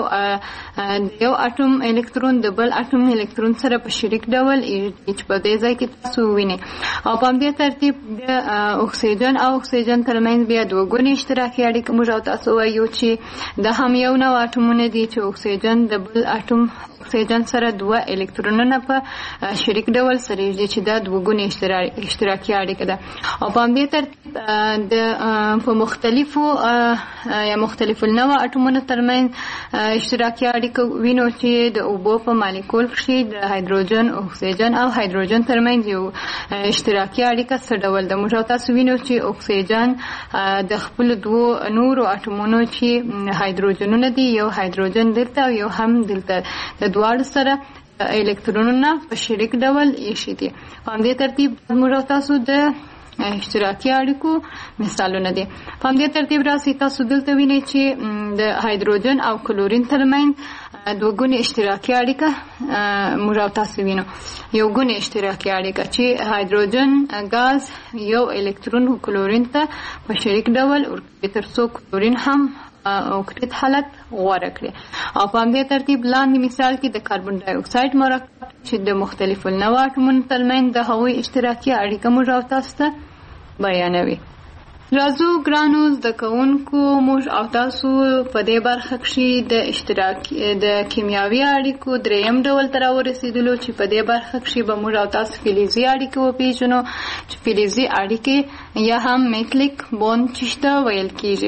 یو اټوم الکترون د بل اټوم الکترون سره په شریک ډول چې په دې ځای کې تاسو وینئ. او په همدې ترتیب د اکسیجن او اکسیجن ترمنځ بیا دوه ګونې اشتراکي اړیکه موږ او تاسو وایو چې دا هم یو نوع اټومونه دي چې اکسیجن د بل اټوم اکسیجن سره دوه الکترونونه په شریک ډول سره یږدي چې دا دوه ګونې اشتراکي اړیکه ده. او په همدې ترتیب د په مختلفو یا مختلفو نوع اټومونو ترمنځ اشتراکي اړیکه وینو چې د اوبو په مالیکول کښې د هایدروجن اکسیجن او هایدروجن ترمنځ یو اشتراکي اړیکه څه ډول ده. موږ تاسو وینو چې اکسیجن د خپل دوو نورو اټومونو چې هایدروجنونه دي، یو هایدروجن دلته او یو هم دلته، د دواړو سره الکترونونه په شریک ډول ایښي دي. په همدې ترتیب موږ تاسو د اشتراکي اړیکو مثالونه دي. په همدې ترتیب راسي تاسو دلته وینئ چې د هایدروجن او کلورین ترمنځ دوه ګونې اشتراکي اړیکه موږ تاسو وینو. یو ګونې اشتراکي اړیکه چې هایدروجن غاز یو الکترون کلورین ته په شریک ډول ورکوي تر څو کلورین هم اوکتیت حالت غوره کړي. او په همدې ترتیب لاندې مثال کې د کاربن ډای اکساید مرکب چې د مختلفو نوع اټومونو ترمنځ د هغوی اشتراکي اړیکه موږ او تاسو ته بیانوي. راځو ګرانو زده کوونکو، موږ او تاسو په دې برخه کښې د اشتراکي د کیمیاوي اړیکو دریم ډول ته راورسېدلو چې په دې برخه کښې به موږ او تاسو فلزي اړیکې وپېژنو چې فلزي اړیکې یا هم میټلیک بوند چې ته ویل کېږي.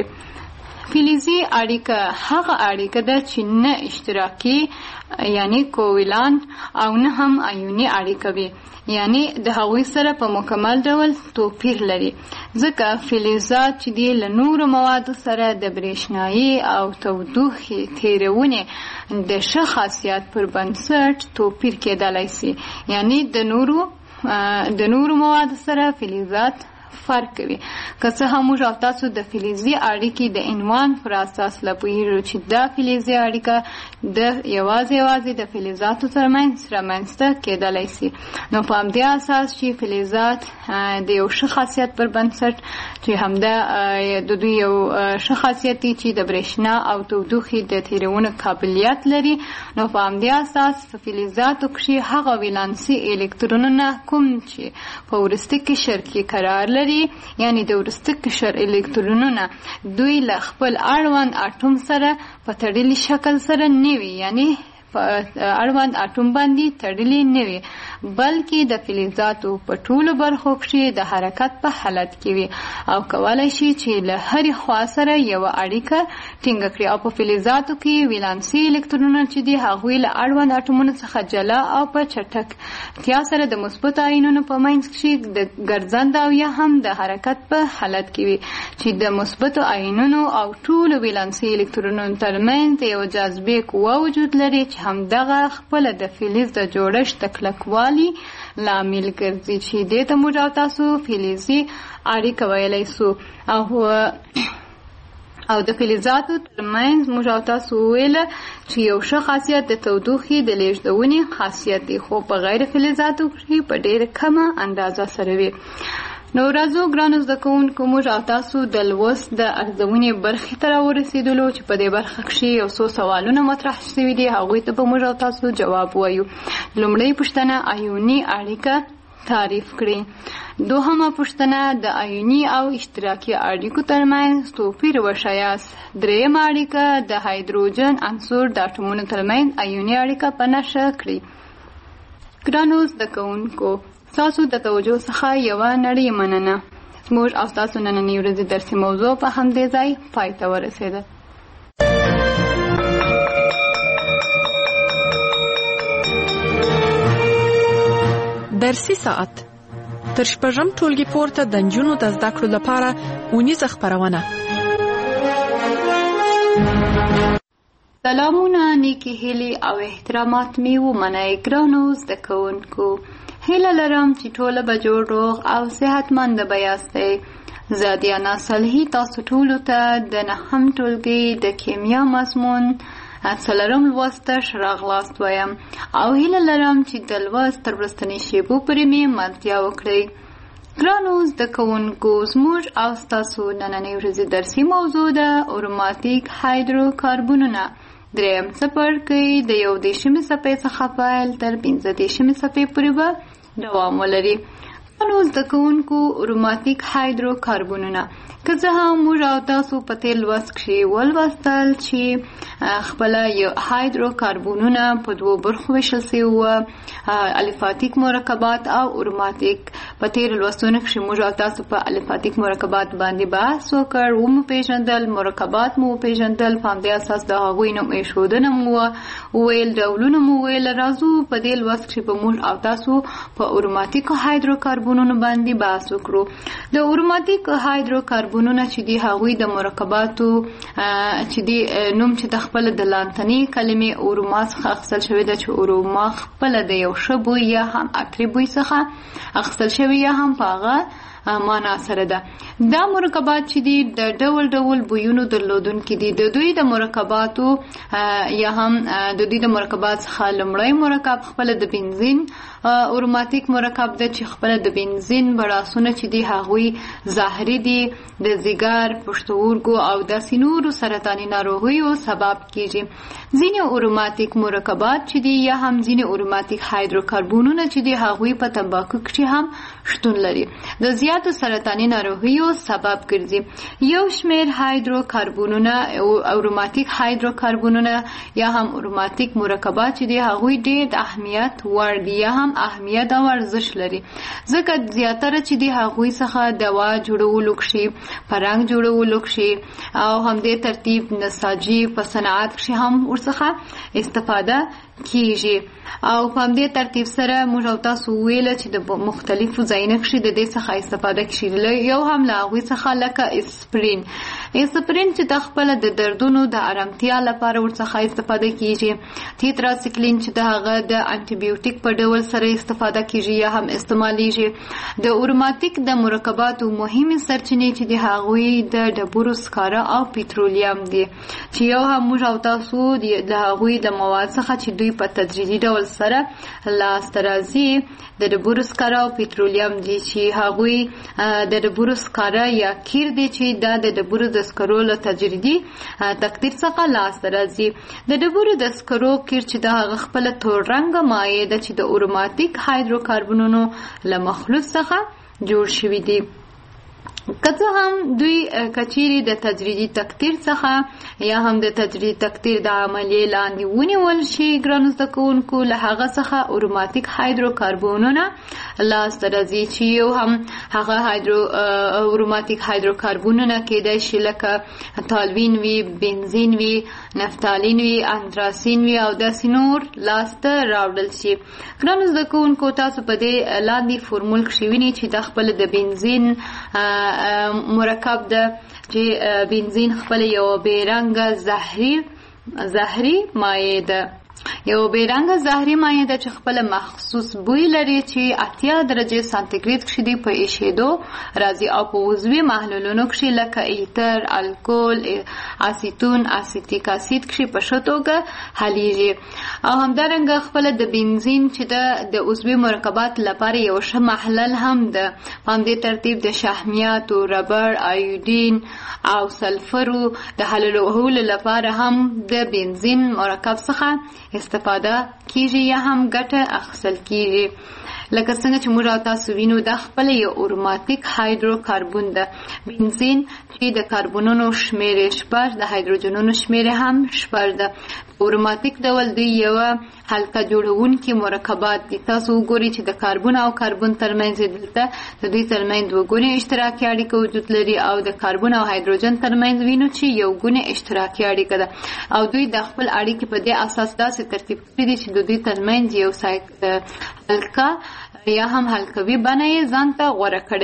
فلزي اړیکه هغه اړیکه ده چې نه اشتراکي یعنی کوولانت او نه هم ایوني اړیکه وي، یعنی د هغوی سره په مکمل ډول توپیر لري. ځکه فلزات چې دي له نورو موادو سره د برېښنایي او تودوخې تیرونې د ښه خاصیت پر بنسټ توپیر کېدلی سي، یعنی د نورو د نورو موادو سره فلزات فرق کوي. که څه هم موږ او تاسو د فلزي اړیکې د عنوان پر اساس لا پوهېږو چې دا فلزي اړیکه د یوازې یوازې د فلزاتو ترمنځ رامنځته کېدلی سي. نو په همدې اساس چې فلزات د یو ښه خاصیت پر بنسټ چې همدا د دوی یو ښه خاصیت دی چې د برېښنا او تودوخې د تیرونې قابلیت لري، نو په همدې اساس په فلزاتو کښې هغه ولانسي الکترونونه کوم چې په وروستي قشر کې قرار لري، یعنی د وروستي قشر الکترونونه دوی له خپل اړوند اټوم سره په تړلي شکل سره نه وي، یعنی اړوند اټوم باندې تړلي نه وي، بلکې د فلزاتو په ټولو برخو کښې د حرکت په حالت کې وي او کولی شي چې له هرې خوا سره یوه اړیکه ټینګه کړي. او په فلزاتو کې ولانسي الکترونونه چې دي هغوی له اړوند اټومونو څخه جلا او په چټکتیا سره د مثبتو آیونونو په منځ کښې د ګرځنده او یا هم د حرکت په حالت کې وي چې د مثبتو آیونونو او ټولو ولانسي الکترونونو ترمنځ د یو جاذبې قوه وجود لري چې همدغه خپله د فلز د جوړښت د کلکوالي لامل ګرځي چې دې ته موږ او تاسو فلزي اړیکه ویلی سو. او او د فلزاتو ترمنځ موږ او تاسو وویله چې یو ښه خاصیت د تودوخې د لیږدونې خاصیت دی، خو په غیر فلزاتو کښې په ډېره کمه اندازه سره وي. نو راځو ګرانو زده کوونکو، موږ او تاسو د لوست د ارزونې برخې ته راورسېدلو چې په دې برخه کښې یو څو سوالونه مطرح شوي دي، هغوی ته به موږ او تاسو جواب وایو. لومړۍ پوښتنه ایوني اړیکه تعریف کړئ. دوهمه پوښتنه د ایوني او اشتراکي اړیکو ترمنځ توپیر وښایاست. درېیمه اړیکه د هایدروجن عنصر د اټومونو ترمنځ ایوني اړیکه په نښه کړئ. ګرانو زده کوونکو، تاسو د توجه څخه یوه نړۍ مننه. زموږ او تاسو نننۍ ورځې درسي موضوع په همدې ځای پای ته ورسېده.
درسي ساعت تر شپږم ټولګي پورته د نجونو د زده کړو لپاره اونیزه خپرونه.
سلامونه، نیکې هیلې او احترامات مې ومنئ ګرانو زده کوونکو. هیله لرم چې ټوله به جوړ روغ او صحتمند به یاستئ. زه دیانا صالحي تاسو ټولو ته د نهم ټولګي د کیمیا مضمون څلورم لوست ته راغلاست وایم او هیله لرم چې د لوست تر وروستنۍ شیبو پورې مې ملتیا وکړئ. ګرانو زده کوونکو، زموږ او ستاسو نننۍ ورځې درسي موضوع ده اروماتیک هایدروکاربنونه. دریم څپرکی د یو دېرشمې صفحې څخه پیل تر پنځه دېرشمې صفحې پورې به دوام ولري. ګرانو زده کوونکو، اروماتیک هایدروکاربنونه که څه هم موږ او تاسو په تېر لوست کښې ولوستل چې خپله یو هایدروکاربنونه په دوو برخو ویشل سوي وه، الفاتیک مرکبات او اروماتیک. په تېرو لوستونو کښې موږ او تاسو په الفاتیک مرکبات باندې بحث وکړ، ومو پېژندل، مرکبات مو وپېژندل، په همدې اساس د هغوی نوم ایښودنه مو وویل، ډولونه مو وویل. راځو په دې لوست کښې به موږ او تاسو په اروماتیکو هایدروکاربنونو باندې بحث وکړو. د اروماتیک هایدروکاربنونو چې دي هغوی د مرکباتو چې دي نوم چې د خپله د لاندنۍ کلمې اروما څخه اخیستل شوی ده، چې اروما خپله د یو ښه بوی یا هم عطري بوی څخه اخیستل شوی یا هم په هغه معنا سره ده. دا مرکبات چې دي د ډول ډول بویونو درلودونکي دي. د دوی د مرکباتو یا هم د دوی د مرکبات څخه لومړی مرکب خپله د بنزین اروماتیک مرکب ده، چې خپله د بنزین بړاسونه چې دي هغوی زهري دي، د ځیګر، پښتورګو او داسې نورو سرطاني ناروغیو سبب کیږي. ځینې اروماتیک مرکبات چې دي یا هم ځینې اروماتیک هایدروکاربنونه چې دي هغوی په تنباکو کښې هم شتون لري، د زیاتو سرطاني ناروغیو سبب ګرځي. یو شمېر هایدروکاربنونه اروماتیک هایدروکاربنونه یا هم اروماتیک مرکبات چې دي هغوی ډېر د اهمیت وړ دي یا هم اهمیت او ارزښت لري، ځکه زیاتره چې دي هغوی څخه دوا جوړولو کښې، په رنګ جوړولو کښې او همدې ترتیب نساجي په صنعت کښې هم ورڅخه استفاده کیږي. او په همدې ترتیب سره موږ او تاسو ویله چې د مختلفو ځایونو کښې د دې څخه استفاده کیږي. یو هم له هغوی څخه لکه اسپرین اسپرین چې د خپله د دردونو د ارامتیا لپاره ورڅخه استفاده کیږي. تیتراسیکلین چې د هغه د انټي بیوټیک په ډول سره استفاده کیږي یا هم استعمالیږي. د اروماتیک د مرکباتو مهمې سرچینې چې د هغوی د ډبرو سکاره او پټرولیم دي، چې یو هم موږ او تاسو د هغوی د مواد څخه چې دوی په تدریجي ډول سره لاسته راځي د ډبرو سکاره او پټرولیم دي، چې هغوی د ډبرو سکاره یا قیر دي چې دا د ډبرو د سکرو له تجریدي تقدیر څخه لاسته راځي. د ډبرو د سکرو قیر چې د هغه خپله تور رنګه مایع ده چې د اروماتیک هایدروکاربنونو له مخلوط څخه جوړ شوي دي. که څه هم دوی کچیرې د تجریدي تقدیر څخه یا هم د تجریدي تقدیر د عملیې لاندې ونیول شي، ګرانو زده کوونکو، له هغه څخه اروماتیک هایدروکاربنونه لاسته راځي، چې یو هم هغه هایدرو اروماتیک هایدروکاربنونه کېدای شي لکه تالوین وي، بنزین وي، نفتالین وي، اندراسین وي او داسې نور لاسته راوړل شي. ګرانو زده کوونکو، تاسو په دې لاندې فورمول کښې وینئ چې دا خپله د بنزین مرکب ده، چې بنزین خپل یو بې رنګه زهري زهري مایع ده، یو بې رنګه زهري مایع ده چې خپل مخصوص بوی لري، چې اتیا درجې سانتیګریډ کښې دی په ایشېدو راځي او په عضوي محلولونو کښې لکه ایتر، الکول، اسیتون، اسیتیک اسید کښې په ښه توګه حلیږي. او همدارنګه خپله د بنزین چې ده د عضوي مرکبات لپاره یو ښه محلل هم ده. په همدې ترتیب د شحمیاتو، ربړ، ایودین او سلفرو د حلولو لپاره هم د بنزین مرکب څخه استفاده کیږي یا هم ګټه اخیستل کیږي. لکه څنګه چې موږ او تاسو وینو دا خپله یو اروماتیک هایدروکاربن ده. بنزین چې د کاربونونو شمېر شپږ، د هایدروجنونو شمېر هم شپږ ده. اروماتیک ډول دوی یوه حلقه جوړونکي مرکبات دي. تاسو وګورئ چې د کاربن او کاربن ترمنځ دلته د دوی ترمنځ دوه ګونې اشتراکي اړیکه وجود لري، او د کاربن او هایدروجن ترمنځ وینو چې یو ګونې اشتراکي اړیکه ده، او دوی د خپل اړیکې په دې اساس داسې ترتیب کړي دي چې د دوی ترمنځ یو حلقه یا هم حلقوي بڼه یې ځان ته غوره کړې ده.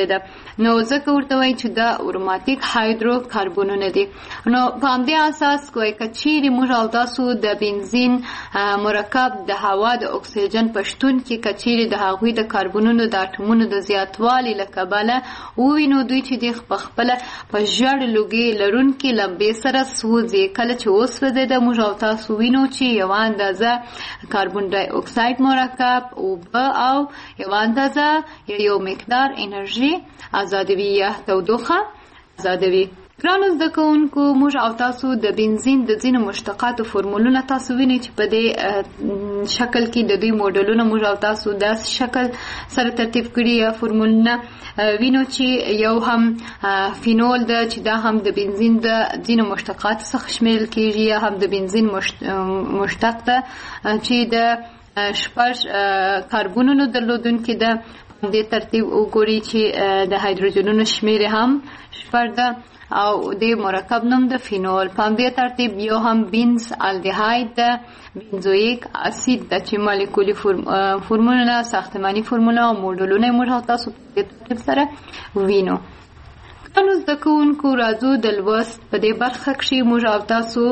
نو ځکه ورته وایي چې دا اروماتیک هایدرو کاربنونه دي. نو په همدې اساس کوی کچيري موږ او تاسو د بنزین مرکب د هوا د اکسیجن پښتون کې کچيري د هغوی د کاربنونو د اټومونو د زیاتوالي لکباله وینو دوی چې د خپل په ژړ لوګي لرونکي لمبې سره سوځي. کله چې وسوځي د موږ او تاسو وینو چې یو اندازه کاربن ډای اکساید مرکب او او یو اندازه یو مقدار انرژي آزادوي یا تودوخه آزادوي. ګرانو زده کوونکو موږ او تاسو د بنزین د ځینو مشتقاتو فورمولونه تاسو وینئ چې په دې شکل کې د دوی موډلونه موږ او تاسو د شکل سره ترتیب کړي یا فورمولونه وینو چې یو هم فینول ده چې دا هم د بنزین د ځینو مشتقاتو څخه شمیرل کېږي یا هم د بنزین مشتق ده چې د شپږ کاربنونو درلودونکي ده. په دې ترتیب وګورئ چې د هایدروجنونو شمیر هم شپږ ده او د مرکب نوم د فینول. په دې ترتیب یو هم بنز الډیهاید ده، بنزویک اسید د چې مالیکولي فورمولونه ساختماني فورموله او موډلونه موږ تاسو په دې ترتیب سره وینو. نو زده کوونکو راځو د لوست په دې برخه کې موږ او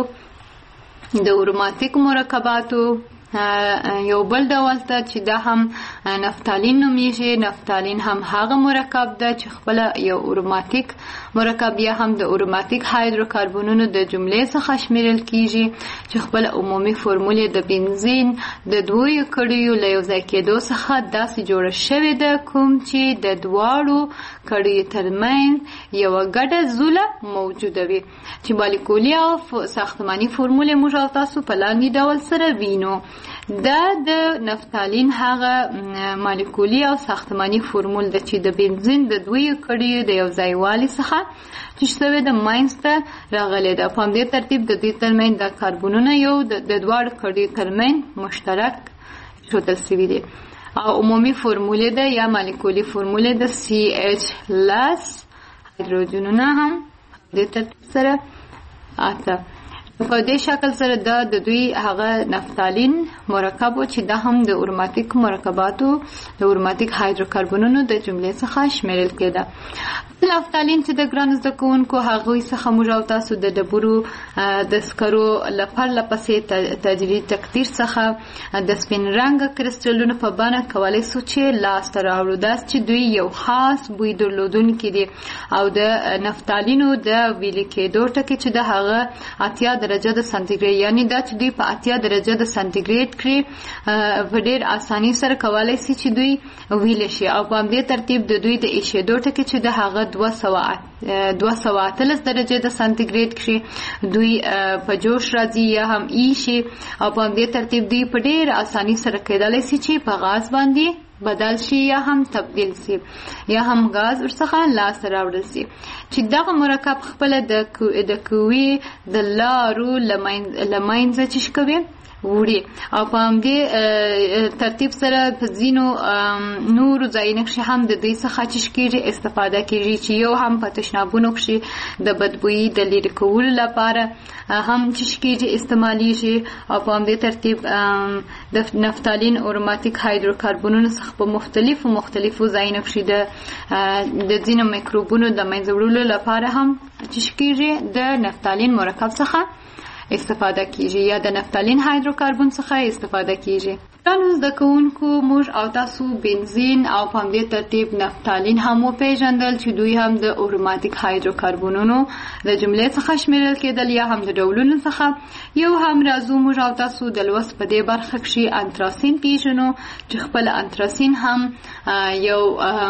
تاسو د اروماتیک مرکباتو یو بل ډول ته چې دا هم نفتالین نومیږي. نفتالین هم هغه مرکب ده چې خپل یو اروماتیک مرکب یا هم د اروماتیک هایدروکاربنونو د جملې څخه شمیرل کیږي چې خپل عمومي فورمول د بنزین د دوی کړیو له یو ځای کېدو څخه داسې جوړه شوې ده کوم چې د دواړو کړیو ترمنځ یو ګډه زوله موجوده وي چې مالیکولي او ساختماني فورمول موږ او تاسو په لاندې ډول سره وینو. دا د نفتالین هغه مالیکولي او ساختماني فورمول ده چې د بنزین د دوی کړیو د یو ځای والي څخه چې شوی د ماینځ ته راغلی ده. په همدې ترتیب د دې ترمنځ د کاربنونو یو د دواړو کړیو ترمنځ مشترک ښودل شوي دي او عمومي فورمول ده یا مالیکولي فورمول ده سی ایچ لس. هایدروجنونه هم د دې ترتیب سره اته. په دې شکل سره دا د دوی هغه نفتالین مرکب چې دا هم د اروماتیک مرکباتو د اروماتیک هایدروکاربنونو د جملې څخه شمیرل کېده. نفتالین چې د ګرانو زده کوونکو هغوی څخه موږ او تاسو د ډبرو د سکرو له پرله پسې تجربي تقدیر څخه د سپین رنګه کرسټلونو په بڼه کولی سو چې لاسته راوړو. داس چې دوی یو خاص بوی درلودونکي دي او د نفتالینو د ویلي کېدو ټکي چې د هغه اتیا درجه د سانتیګریډ یعنی دا چې دوی په اتیا درجه د سانتیګریډ کې په ډېر اساني سره کولی شي چې دوی ویلی شي او په همدې ترتیب د دوی د ایشېدو ټکي چې د هغه دوه سوه دوه سوه اتلس درجه د سانتیګریډ کې دوی په جوش راځي یا هم ایشي او په همدې ترتیب دوی په ډېر اساني سره کېدلی شي چې په غاز باندې بدل شي یا هم تبدیل شي یا هم غاز ورڅخه لاسته راوړل شي چې دغه مرکب خپل د کوي د لارو لمینځه چې کوي وړي او په همدې ترتیب سره په ځینو نورو ځایونو کې هم د دوی څخه چې کېږي استفاده کېږي چې یو هم په تشنابونو کې د بدبویي د لرې کولو لپاره هم چې کېږي استعمالیږي او په همدې ترتیب د نفتالین اروماتیک هایدروکاربنونو څخه په مختلفو مختلفو ځایونو کې د ځینو میکروبونو د منځه وړلو لپاره هم چې کېږي د نفتالین مرکب څخه استفاده کیږي یا د نفتالین هایدروکاربن څخه استفاده کیږي. نو زده کوونکو موږ او تاسو بنزین او په همدې ترتیب نفتالین هم وپېژندل چې دوی هم د اروماتیک هایدروکاربنونو د جملې څخه شمیرل کېدل یا هم د ډولونو څخه. یو هم راځو موږ او تاسو د لوست په دې برخه کې انتراسین پیژنو چې خپل انتراسین هم یو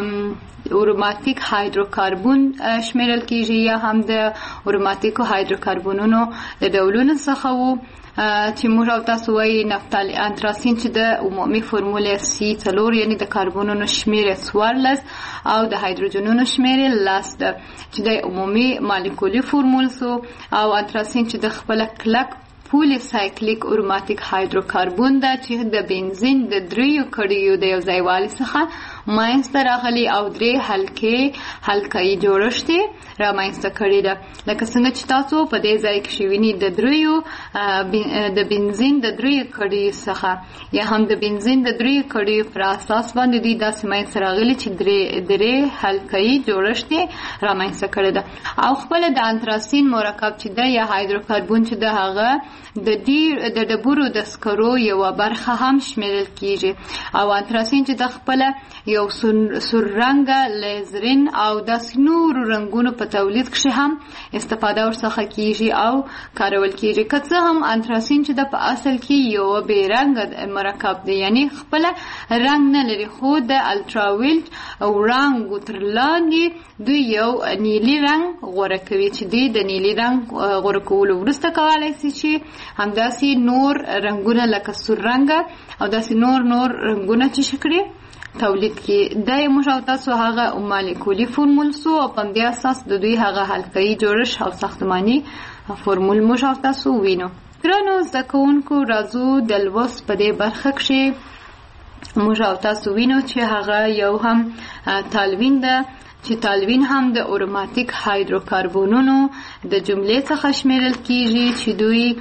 اروماتیک هایدروکاربن شمیرل کیږي یا هم د اروماتیک هایدروکاربنونو د ډولونو څخه وو چې موږ او تاسو وایي نفتالین انتراسین چې د عمومي فورمول سی څلور یعنی د کاربنونو شمیر څوارلس او د هایدروجنونو شمیر لس ده چې د عمومي مالیکولي فورمول سو او انتراسین چې د خپل کلک پولی سایکلیک اروماتیک هایدروکاربن ده چې د بنزین د دریو کړیو د یو ځای والي څخه ماینسته راغلي او درې حلقې حلقه‌ای جوړښت رامنځته کړی ده. لکه څنګه چې تاسو په دې ځای کې وینئ د دریو د بنزین د دریو کړیو څخه یا هم د بنزین د دریو کړیو پر اساس باندې دوی داسې ماینسته راغلي چې درې درې حلقه‌ای جوړښت رامنځته کړی ده. او خپل د انتراسین مرکب چې ده یا هایدروکاربون چې ده هغه د ډیر د ډبرو د سکرو یوه برخه هم شمیرل کیږي. او انتراسین چې د خپل یو سور رنګه لیزرین او داسې نورو رنګونو په تولید کې هم استفاده ورڅخه کیږي او کارول کیږي. که څه هم انتراسین چې د په اصل کې یو بې رنګه مرکب دی، یعنی خپل رنګ نه لري، خو د الټراویلټ وړانګو تر لاندې دوی یو نیلي رنګ غوره کوي چې دوی د نیلي رنګ غوره کولو وروسته کولی شي چې همداسې نور رنګونه لکه سور رنګه او داسې نور نور رنګونه چې شکړي تولید کړي. دا یې موږ او تاسو هغه مالیکولي فورمول سو او په همدې اساس د دوی هغه حلقه‌ای جوړښت او ساختماني فورمول موږ او تاسو وینو. ګرانو زده کوونکو، راځو د لوست په دې برخه کښې موږ او تاسو وینو چې هغه یو هم تالوین ده چې تالوین هم د اروماتیک هایدروکاربونونو د جملې څخه شمیرل کیږي چې دوی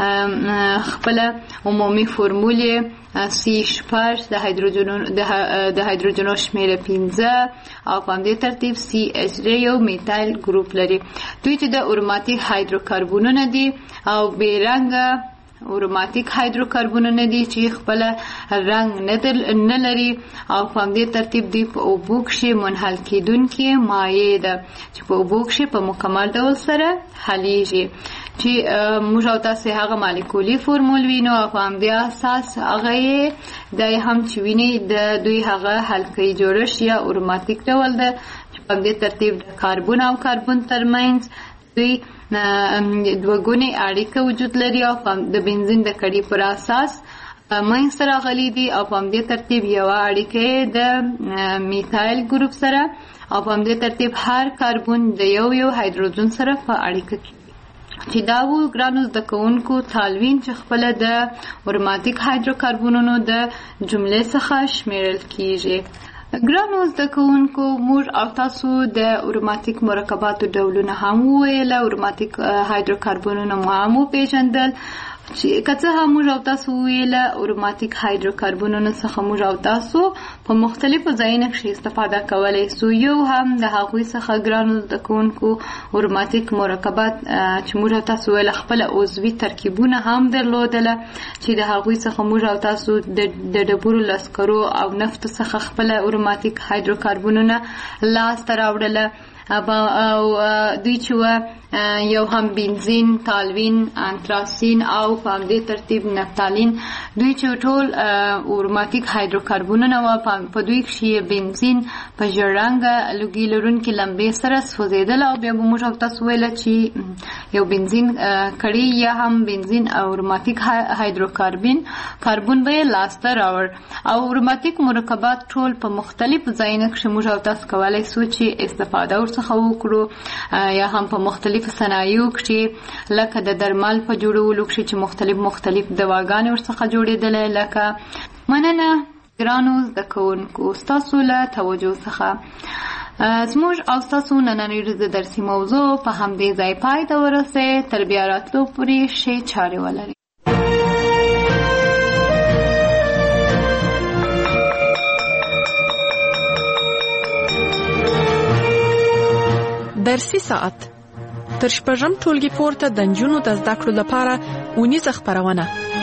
خپل عمومي فورمول سی شپږ د هایدروجنونو د هایدروجنونو شمیره پنځه او په همدې ترتیب سی ایچ درې یو میتایل ګروپ لري. دوی چې د اروماتیک هایدروکاربونونه دي او بې رنګه اروماتیک هایدروکاربونونه دي چې خپل رنګ نه لري او په همدې ترتیب دوی په اوبو کښې منحل کېدونکې مایع ده چې په اوبو کښې په مکمل ډول سره حلیږي چې موږ او تاسې هغه مالیکولي فورمول وینو او په همدې اساس هغه یې دا یې هم چې وینئ د دوی هغه حلقه‌ای جوړښت یا اروماتیک ډول ده چې په همدې ترتیب د کاربون او کاربون ترمنځ دوی دوګونې اړیکه وجود لري او د بنزین د کړي پر اساس منځته راغلي دي او په همدې ترتیب یوه اړیکه د میتایل ګروپ سره او په همدې ترتیب هر کاربون د یو یو هایدروجن سره په اړیکه کې چې دا و ګرانو زده کوونکو تالوین چې خپله د اروماتیک هایدروکاربونونو د جملې څخه شمیرل کیږي. ګرانو زده کوونکو، موږ او تاسو د اروماتیک مرکباتو ډولونه هم وویل، اروماتیک هایدروکاربونونه مو هم وپېژندل چې که څه هم موږ او تاسو وویله اروماتیک هایدروکاربونونو څخه موږ او تاسو په مختلفو ځایونو کښې استفاده کولی سو. یو هم د هغوی څخه ګرانو زده کوونکو اروماتیک مرکبات چې موږ او تاسو ویله خپله عضوي ترکیبونه هم درلودله چې د هغوی څخه موږ او تاسو د ډبرو له سکرو او نفتو څخه خپله اروماتیک هایدروکاربونونه لاسته راوړله او دوی چې وه یو هم بنزین، تالوین، انتراسین او په همدې ترتیب نفتالین. دوی چې ټول اروماتیک هایدروکاربونونه وه، په دوی کښې بنزین په ژېړ رنګه لوګي لرونکي لمبې سره سوځېدل او بیا به موږ او تاسو ویله چې یو بنزین کړي یا هم بنزین او اروماتیک هایدروکاربین کاربون به یې لاسته راوړ. او اروماتیک مرکبات ټول په مختلفو ځایونو کښې موږ او تاسو کولی سو چې استفاده ورڅخه وکړو یا هم په مختلف صنایعو کښې لکه د درمل په جوړولو کښې چې مختلف مختلف دواګانې ورڅخه جوړېدلې. لکه مننه ګرانو زده کوونکو ستاسو له توجه څخه. زموږ او ستاسو نننۍ ورځې درسي موضوع په همدې ځای پای ته ورسېد. تر بیا راتلو پورې ښې چارې ولرئ.
درسي ساعت تر شپږم ټولګي پورته د نجونو د زده کړو لپاره اونیزه خپرونه.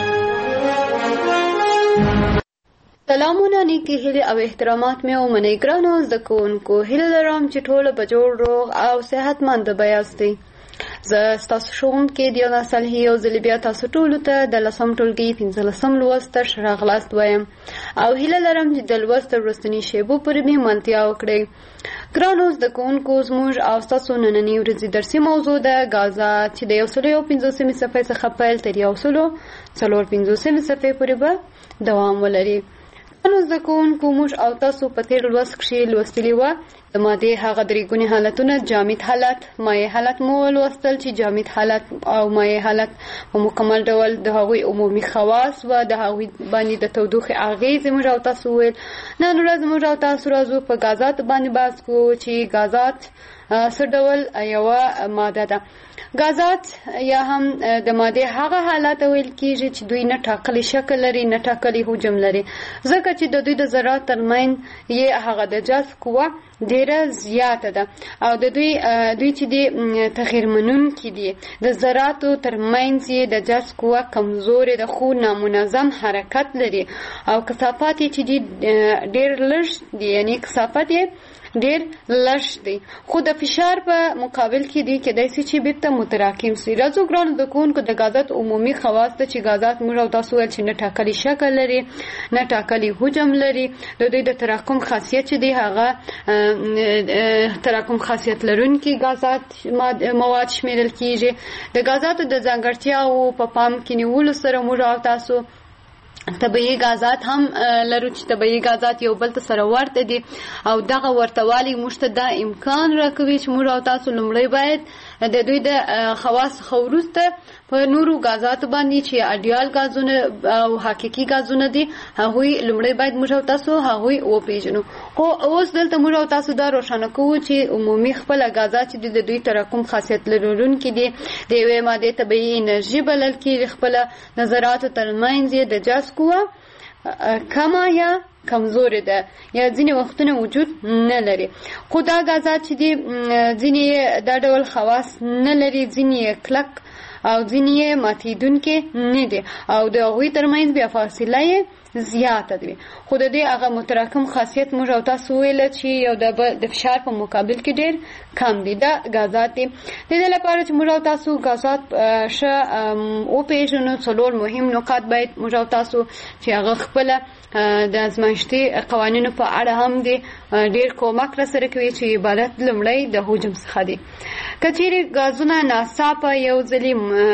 سلامونه، نیکې هیلې او احترامات مې ومنئ. ګرانو زده کوونکو، هیله لرم چې ټوله به جوړ روغ او صحتمند به یاستئ. زه ستاسو ښوونکې دیانا صالحي یو ځلې بیا تاسو ټولو ته د لسم ټولګي پنځلسم لوست ته ښه راغلاست وایم او هیله لرم چې د لوست تر وروستني شیبو پورې مې ملتیا وکړئ. ګرانو زده کوونکو، زموږ او ستاسو نننۍ ورځې درسي موضوع ده غازه چې د یو سلو یو پنځوسمې صفحې څخه پیل تر یو سلو څلور پنځوسمې صفحې پورې به دوام ولري. نو زده کوونکو موږ او تاسو په تېر لوست کښې لوستلي وه د مادې هغه درې ګونې حالتونه، جامد حالت، مایع حالت مو ولوستل چې جامد حالت او مایع حالت په مکمل ډول د هغوی عمومي خواص و، د هغوی باندې د تودوخې اغېزې موږ او تاسو وویل. نن ورځ موږ او تاسو راځو په غازات باندې بحث کوو چې غازات څه ډول یوه ماده ده. غازات یا هم د مادې هغه حالات ویل کېږي چې دوی نه ټاکلی شکل لري، نه ټاکلی حجم لري، ځکه چې د دوی د ذرات ترمنځ یې هغه د جذب قوه ډیره زیاته ده او د دوی دوی چې دی تغیر منونکي دي. د ذراتو ترمنځ یې د جذب قوه کمزورې ده خو نامنظم حرکت لري او کثافات یې چې دی ډیر لږ دي، یعنی کثافت یې ډیر لږ دی خو د فشار په مقابل کې دی کېدای شي چې بیرته متراکم سي. راځو ګرانو زده کوونکو د غازات عمومي خواص ته چې غازات موږ او تاسو ویل چې نه ټاکلی شکل لري، نه ټاکلی حجم لري. د دوی د تراکم خاصیت چې دی هغه تراکم خاصیت لرونکي غازات مواد شمیرل کیږي. د غازاتو د ځانګړتیاو په پام کې نیولو سره موږ او تاسو طبیعي غازات هم لرو چې طبیعي غازات یو بل ته سره ورته دي او دغه ورتوالی موږ ته دا امکان راکوي چې موږ او تاسو لومړی باید د دوی د خواص څخه وروسته په نورو غازاتو باندې چې اډیال غازونه او حقیقي غازونه دي هغوی لومړی باید موږ او تاسو هغوی وپېژنو. خو اوس دلته موږ او تاسو دا روښانه کوو چې عمومي خپله غازات چې د دوی تراکم خاصیت لرونکي دي د یوې مادې طبیعي انرژي بلل کېږي. خپله نظراتو ترمنځ یې د جذب قوه کمه یا کمزورې ده یا ځینې وختونه وجود نه لري. خو دا غازات چې دي ځینې دا ډول خواص نه لري، ځینې کلک او ځینې ماتېدونکي نه دي او د هغوی ترمنځ بیا فاصله یې زیاته دی. خو د دې هغه متراکم خاصیت موږ او تاسو ویل چې یو د فشار په مقابل کې ډېر کم دي. دا غازات دي. د دې لپاره چې موږ او تاسو غازات ښه وپېژنو څلور مهم نکات باید موږ او تاسو چې هغه خپله د ازمایښتي قوانینو په اړه هم دي ډېر کومک راسره کوي چې عبارت لومړی د حجم څخه دي. که چیرې غازونه ناڅاپه یو ځلې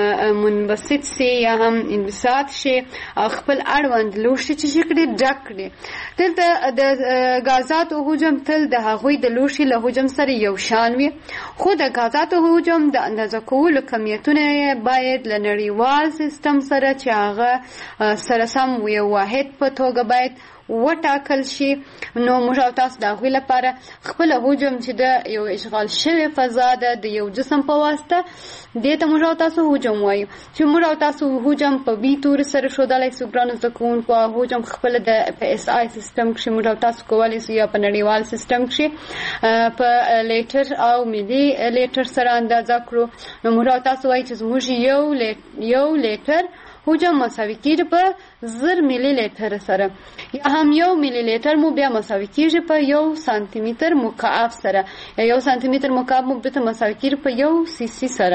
منبسط سي یا هم انبساط شي او خپل اړوند لوښي چې شي کړي ډک کړي، دلته د غازاتو حجم تل د هغوی د لوښي له حجم سره یو شان وي، خو د غازاتو حجم د اندازه کولو کمیتونه باید له نړیوال سیستم سره چې هغه سره سم یو واحد په توګه باید وټاکل شي. نو موږ او تاسو د هغوی لپاره خپله حجم چې د یو اشغال شوې فضا ده د یو جسم په واسطه دې ته موږ او تاسو حجم وایو چې موږ او تاسو حجم په بي تورې سره ښودلی سو. ګرانو زده کوونکو حجم خپله د په اس آی سیستم کښې موږ او تاسو کولی سو یا په نړیوال سیستم کښې په لیټر او ملي لیټر سره اندازه کړو. نو موږ او تاسو وایو چې زموږ یو یو لیټر حجم مساوي کېږي په زر ملي لیټر سره، یا هم یو ملي لیټر مو بیا مساوي کېږي په یو سانتي متر مکعب سره، یا یو سانتي متر مکعب مو بیرته مساوي کېږي په یو سی سی سره،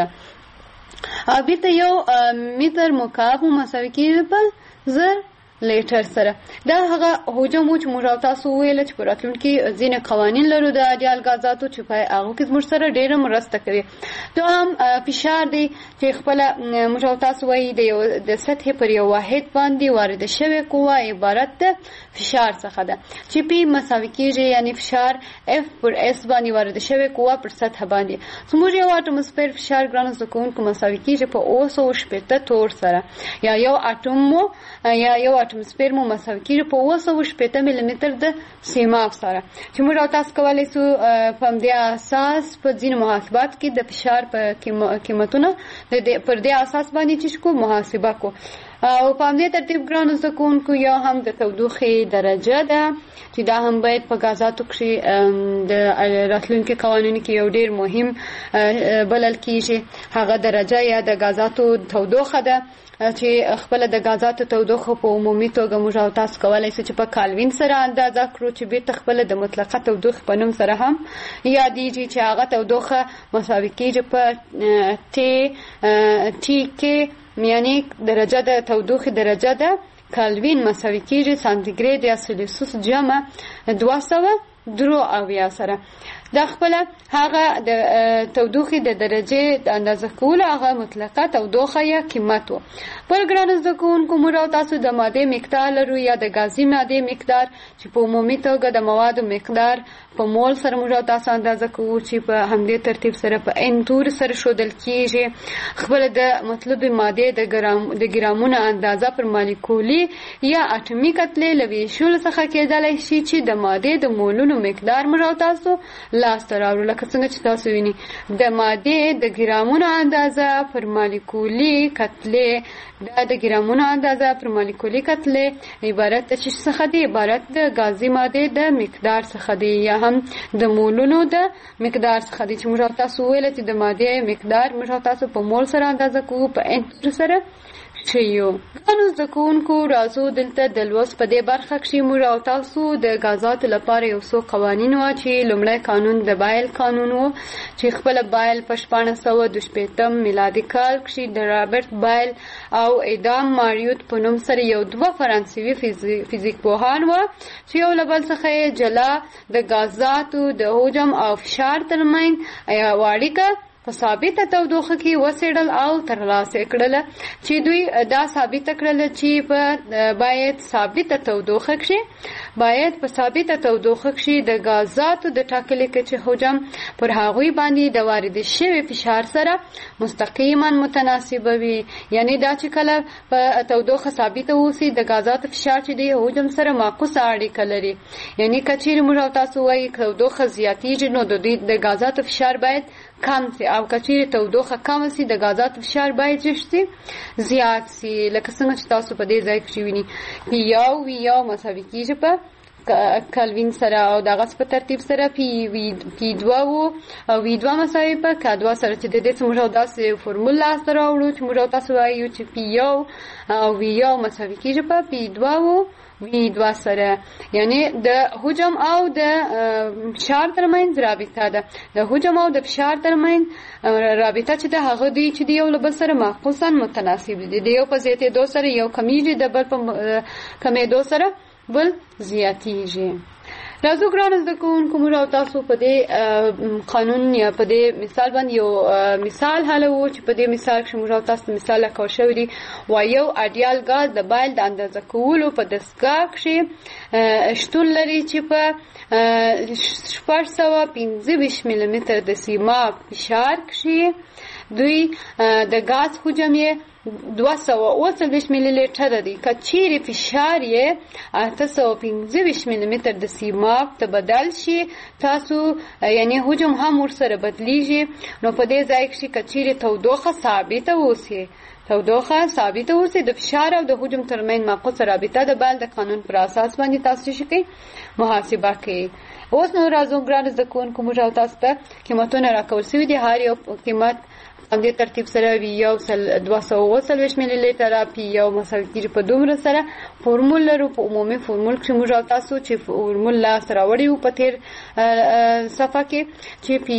او بیرته یو متر مکعب مو مساوي کېږي په زر لیټر سره. دا هغه حجم و چې موږ او تاسو وویل چې په راتلونکي ځینې قوانین لرو د اډیال غازاتو چې په هغو کې زموږ سره ډېره مرسته کوي. دوهم فشار دی چې خپله موږ او تاسو وایي د یو د سطحې پر یو واحد باندې وارده شوې قوه عبارت د فشار څخه ده چې پی مساوي کېږي، یعنی فشار اف پر اس باندې وارده شوې قوه پر سطح باندې. زموږ یو اټموسفیر فشار ګرانو زده کوونکو مساوي کېږي په اوه سوه شپېته تور سره، یا یو اټوم مو یا یو اټموسفیر مو مساوي کېږي په اوه سوه شپېته ملي متر د سیماب سره، چې موږ او تاسو کولی سو په همدې اساس په ځینو محاسبات کې د فشار په قیمتونه پر دې اساس باندې چې کو محاسبه کو. او په همدې ترتیب ګرانو زده کوونکو یا هم د تودوخې درجه ده چې دا هم باید په غازاتو کښې د راتلونکي قوانینو کې یو ډېر مهم بلل کېږي. هغه درجه یا د غازاتو تودوخه ده چې خپله د غازاتو تودوخه په عمومي توګه موږ او تاسو کولی سو چې په کالوین سره اندازه کړو چې بیرته خپله د مطلقه تودوخې په نوم سره هم یادېږي چې هغه تودوخه مساوي کېږي په ټي ټي کې، یعنی درجه د تودوخې درجه د کالوین مساوي کېږي سانتیګرید یا سلسیوس جمع دوه سوه درو اویا سره. د خپل هغه د تودوخې د درجه د اندازه کول هغه مطلقه تودوخه یا قیمت وو. پر ګران زده کوونکو موږ او تاسو د ماده مقدار لرو یا د غازي ماده مقدار چې په عمومي توګه د موادو مقدار په مول سره موږ تاسو اندازه کوو چې په همدې ترتیب سره په ان تور سره شودل کیږي. خپل د مطلب ماده د ګرام د ګرامونو اندازه پر مالیکولي یا اټومي کتلې لوي شول څخه کېدلای شي چې د ماده د مولونو مقدار موږ تاسو لاس تراورو. لکه څنګه چې تاسو ویني د ماده د ګرامونو اندازه پر مالیکولي کتلې دا د ګرامونو اندازه پر مالیکولي کتلې عبارت د څه څخه دی؟ عبارت د غازي ماده د مقدار څخه دی یا هم د مولونو د مقدار څخه دی چې موږ تاسو ویل چې د ماده مقدار موږ تاسو په مول سره اندازه کوو په ان سره شیو. نو ځکونکو راځو دلته د لوست په دې برخه کې موږ او تاسو د غازات لپاره یو څو قوانین و چې لومړی قانون د بایل قانون و چې خپل بایل په شپږ سوه دوه شپېتم میلادي کال کې د رابرټ بایل او ادام ماریوت په نوم سره یو دوه فرانسوي فزیک پوهان و چې یو له بل څخه جلا د غازاتو د حجم او فشار ترمنځ اړیکه په ثابته تودوخه کې وسیړل او ترلاسه کړل چې دوی دا ثابت کړل چې په باید ثابته تودوخه کې باید په ثابته تودوخه کې د غازاتو د ټاکلې کچې حجم پر هغوی باندې د وارد شوی فشار سره مستقیما متناسب وي. یعنی دا چې کله په تودوخه ثابته اوسي د غازاتو فشار چې د حجم سره معکوسه اړیکه لري. یعنی کچېر موږ تاسو وایي تودوخه زیاتیږي نو د غازاتو فشار باید کم سي او کچېر تودوخه کم سي د غازاتو فشار باید جشتي زیات سي. لکه څنګه چې تاسو په دې ځای کې ویني پی یو وی یو مساوي کیږي په کلوین سره او دغه په ترتیب سره پی وی پی دوه او وی دوه مساوي په کا دوه سره چې د دې څخه داسې فورمول لاس راوړو چې موږ تاسو وایو چې پی یو او وی یو مساوي کیږي په پی دوه وی دوه سره. یعنی د حجم او د فشار ترمنځ رابطه ده. د حجم او د فشار ترمنځ رابطه چې د هغه دی چې د یو له بل سره معکوساً متناسب دي. د یو په زیاتېدو سره یو کمیږي د بل په کمېدو سره بل زیاتیږي. راځو ګران زده کوونکو موږ تاسو په دې قانون یا په دې مثال باندې یو مثال حلوو چې په دې مثال کې موږ تاسو مثال راکو شوی دی و یو اډیال غاز د بایل د اندازه کولو په دستګاه کې شتون لري چې په شپږ سوه پنځه ویشت میلی متر د سیماب فشار کې دوی د غاز حجم یې دوه سوه اوه څلوېښت میلی لیټره دی. که چیرې فشار یې اته سوه پنځه ویشت میلی متر د سیماب ته بدل شي تاسو یعنی حجم هم ورسره بدلیږي. نو په دې ځای کې که چیرې تودوخه ثابته اوسي تودوخه ثابته اوسي د فشار او د حجم ترمنځ معکوسه رابطه د بایل د قانون پر اساس باندې تاسو شي محاسبه کوي. اوس نو راځو ګران زده کوونکو موږ تاسو ته قیمتونه راکول شوي دي. هر یو قیمت همدې ترتیب سره وی یو سل دوه سوه اوه څلوېښت میلی لیټره پی یو مساوي کیږي په دومره سره. فورمول لرو په عمومي فورمول کې موږ تاسو چې فورمول لاس راوړی وو په تیر صفحه کې چې پی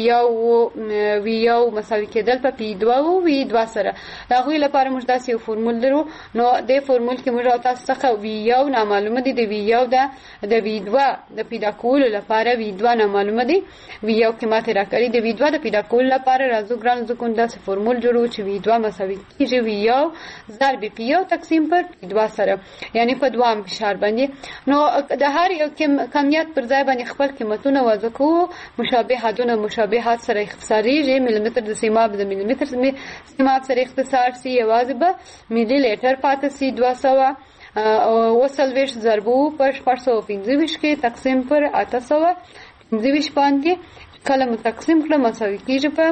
یو وی یو مساوي کېدل په پی دوه او وی دوه سره. د هغوی لپاره موږ داسې یو فورمول لرو. نو دې فورمول کې موږ تاسو څخه وی یو نامعلومه دي د وی یو د د وی دوه د پیدا کولو لپاره وی دوه نامعلومه دي. وی یو قیمت راکړي د وی دوه د پیدا کولو لپاره راځو ګران زده کوونکو فورمول جوړو چې وی دوه مساوي کیږي وی یو ضرب پی یو تقسیم پر پی دوه سره یعنی په دوام فشار باندې. نو د هر یو کمیت پر ځای باندې خپل قیمتونه وضع کوو. مشابه حدونه مشابه حد سره اختصاریږي. میلی متر د سیماب د میلی متر سیماب سره اختصار سي یوازې به میلی لیټر پاتې سي. دوه سوه اوه څلوېښت ضربو پر شپږ سوه پنځه ویشت کې تقسیم پر اته سوه پنځه ویشت باندې کله مو تقسیم کړه مساوي کیږي په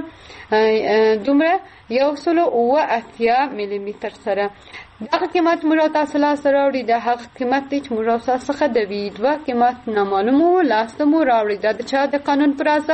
دومره یو سل اوه اتیا میلی متر سره. دغه قیمت موږ تاسو لاس راوړي د هغه قیمت چې موږ تاسو څخه د وی دوه قیمت نامعلوم وو لاس ته مو راوړي. دا د چا د قانون پر اساس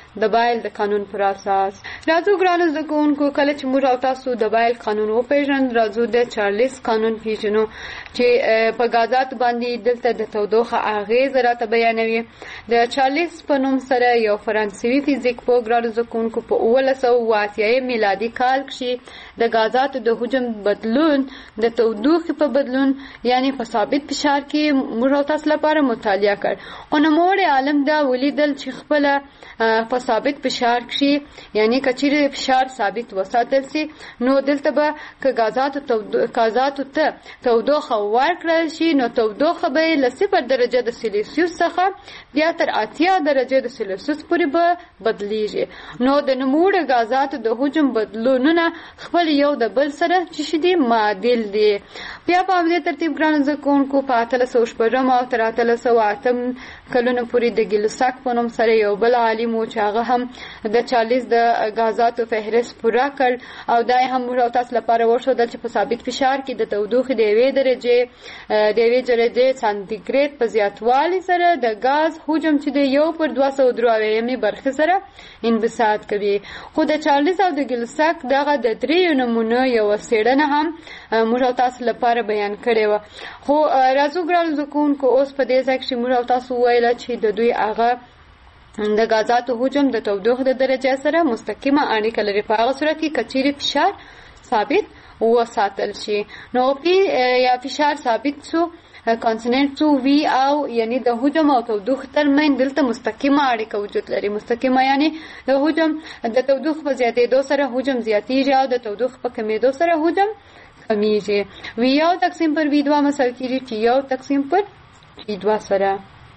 د بایل د قانون پر اساس. راځو ګرانو زده کوونکو کله چې موږ او تاسو د بایل قانون وپېژنو راځو د چارلز قانون پیژنو چې په غازات باندې دلته د تودوخه اغیز راته بیانوي. د چارلز په نوم سره یو فرانسوي فزیک په ګرانو زده کوونکو په اوولس سوه اوه اتیا میلادي کال کې د غازاتو د حجم بدلون د تودوخې په بدلون یعنی په ثابت فشار کې موږ او تاسو لپاره مطالعه کړ. خو نوموړی عالم دا ولیدل چې خپل په ثابت فشار کې یعنی کچیر فشار ثابت وساتل سي نو دلته به که غازاتو غازاتو ته تودوخه ورکړل شي نو تودوخه به له صفر درجه د سلسیوس څخه بیا تر اتیا درجه د سلسیوس پورې به بدلیږي. نو د نوموړي غازاتو د حجم بدلونونه خپل یو د بل سره چې شدي معادل دي. بیا په همدې ترتیب ګرانو زده کوونکو په اتلس سوه شپږم او تر اتلس سوه اتم کلونو پورې د ګیلوساک په نوم سره یو بل عالم و چې هغه هم د چارلز د غازاتو فهرست پوره کړ او دا هم موږ او تاسو لپاره وښودل چې په ثابت فشار کې د تودوخې د یوې درجې د یوې درجې سانتیګریډ په زیاتوالي سره د غاز حجم چې د یو پر دوه سوه درې اویایمې برخې سره انبساط کوي. خو د چارلز او د ګیلوساک دغه د دریو نمونو یوه څېړنه هم موږ او تاسو لپاره بیان کړې وه. خو راځو ګرانو زده کوونکو اوس په دې ځای کښې موږ او تاسو وویله چې د دوی هغه د غازاتو حجم د تودوخې د درجې سره مستقیمه اړیکه لري په هغه صورت کې که چیرې فشار ثابت وساتل شي. نو پی یا فشار ثابت شو کانسټنټ شو وی او یعنی د حجم او تودوخې ترمنځ دلته مستقیمه اړیکه وجود لري. مستقیمه یعنی د حجم د تودوخې په زیاتېدو سره حجم زیاتېږي او د تودوخې په کمېدو سره حجم کمیږي. وی یو تقسیم پر وی دوه مساوي کېږي چې یو تقسیم پر وی دوه سره.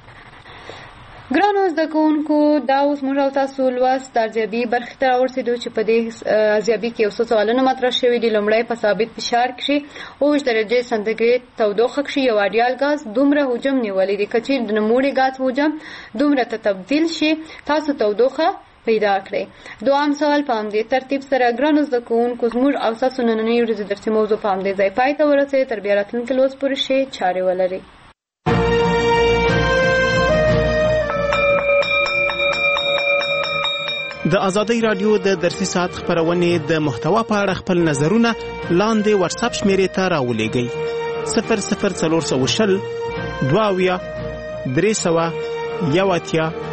ګرانو زده کوونکو دا اوس موږ او تاسو لوست د ارزیابي برخې ته راورسېدو چې په دې ارزیابي کې یو څو سوالونه مطرح شوي دي. لومړی په ثابت فشار کښې اووه درجې سانتیګریډ تودوخه کښې یو اډیال غاز دومره حجم نیولی دی. که چیرې د نوموړي غاز حجم دومره ته تبدیل شي تاسو تودوخه پیدا کړئ. دوام سوال په همدې ترتیب سره ګرانو زده کوونکو زموږ او ستاسو نننۍ ورځې درسي موضوع په همدې ځای پای ته ورسېد. تر بیا راتلونکي لوست پورې ښې چارې ولرئ.
د آزادۍ رادیو د درسي ساعت خپرونې د محتوا په اړه خپل نظرونه لاندې واتساپ شمیرې ته راولېږئ. صفر صفر څلور سوه شل دوه اویا درې سوه یو اتیا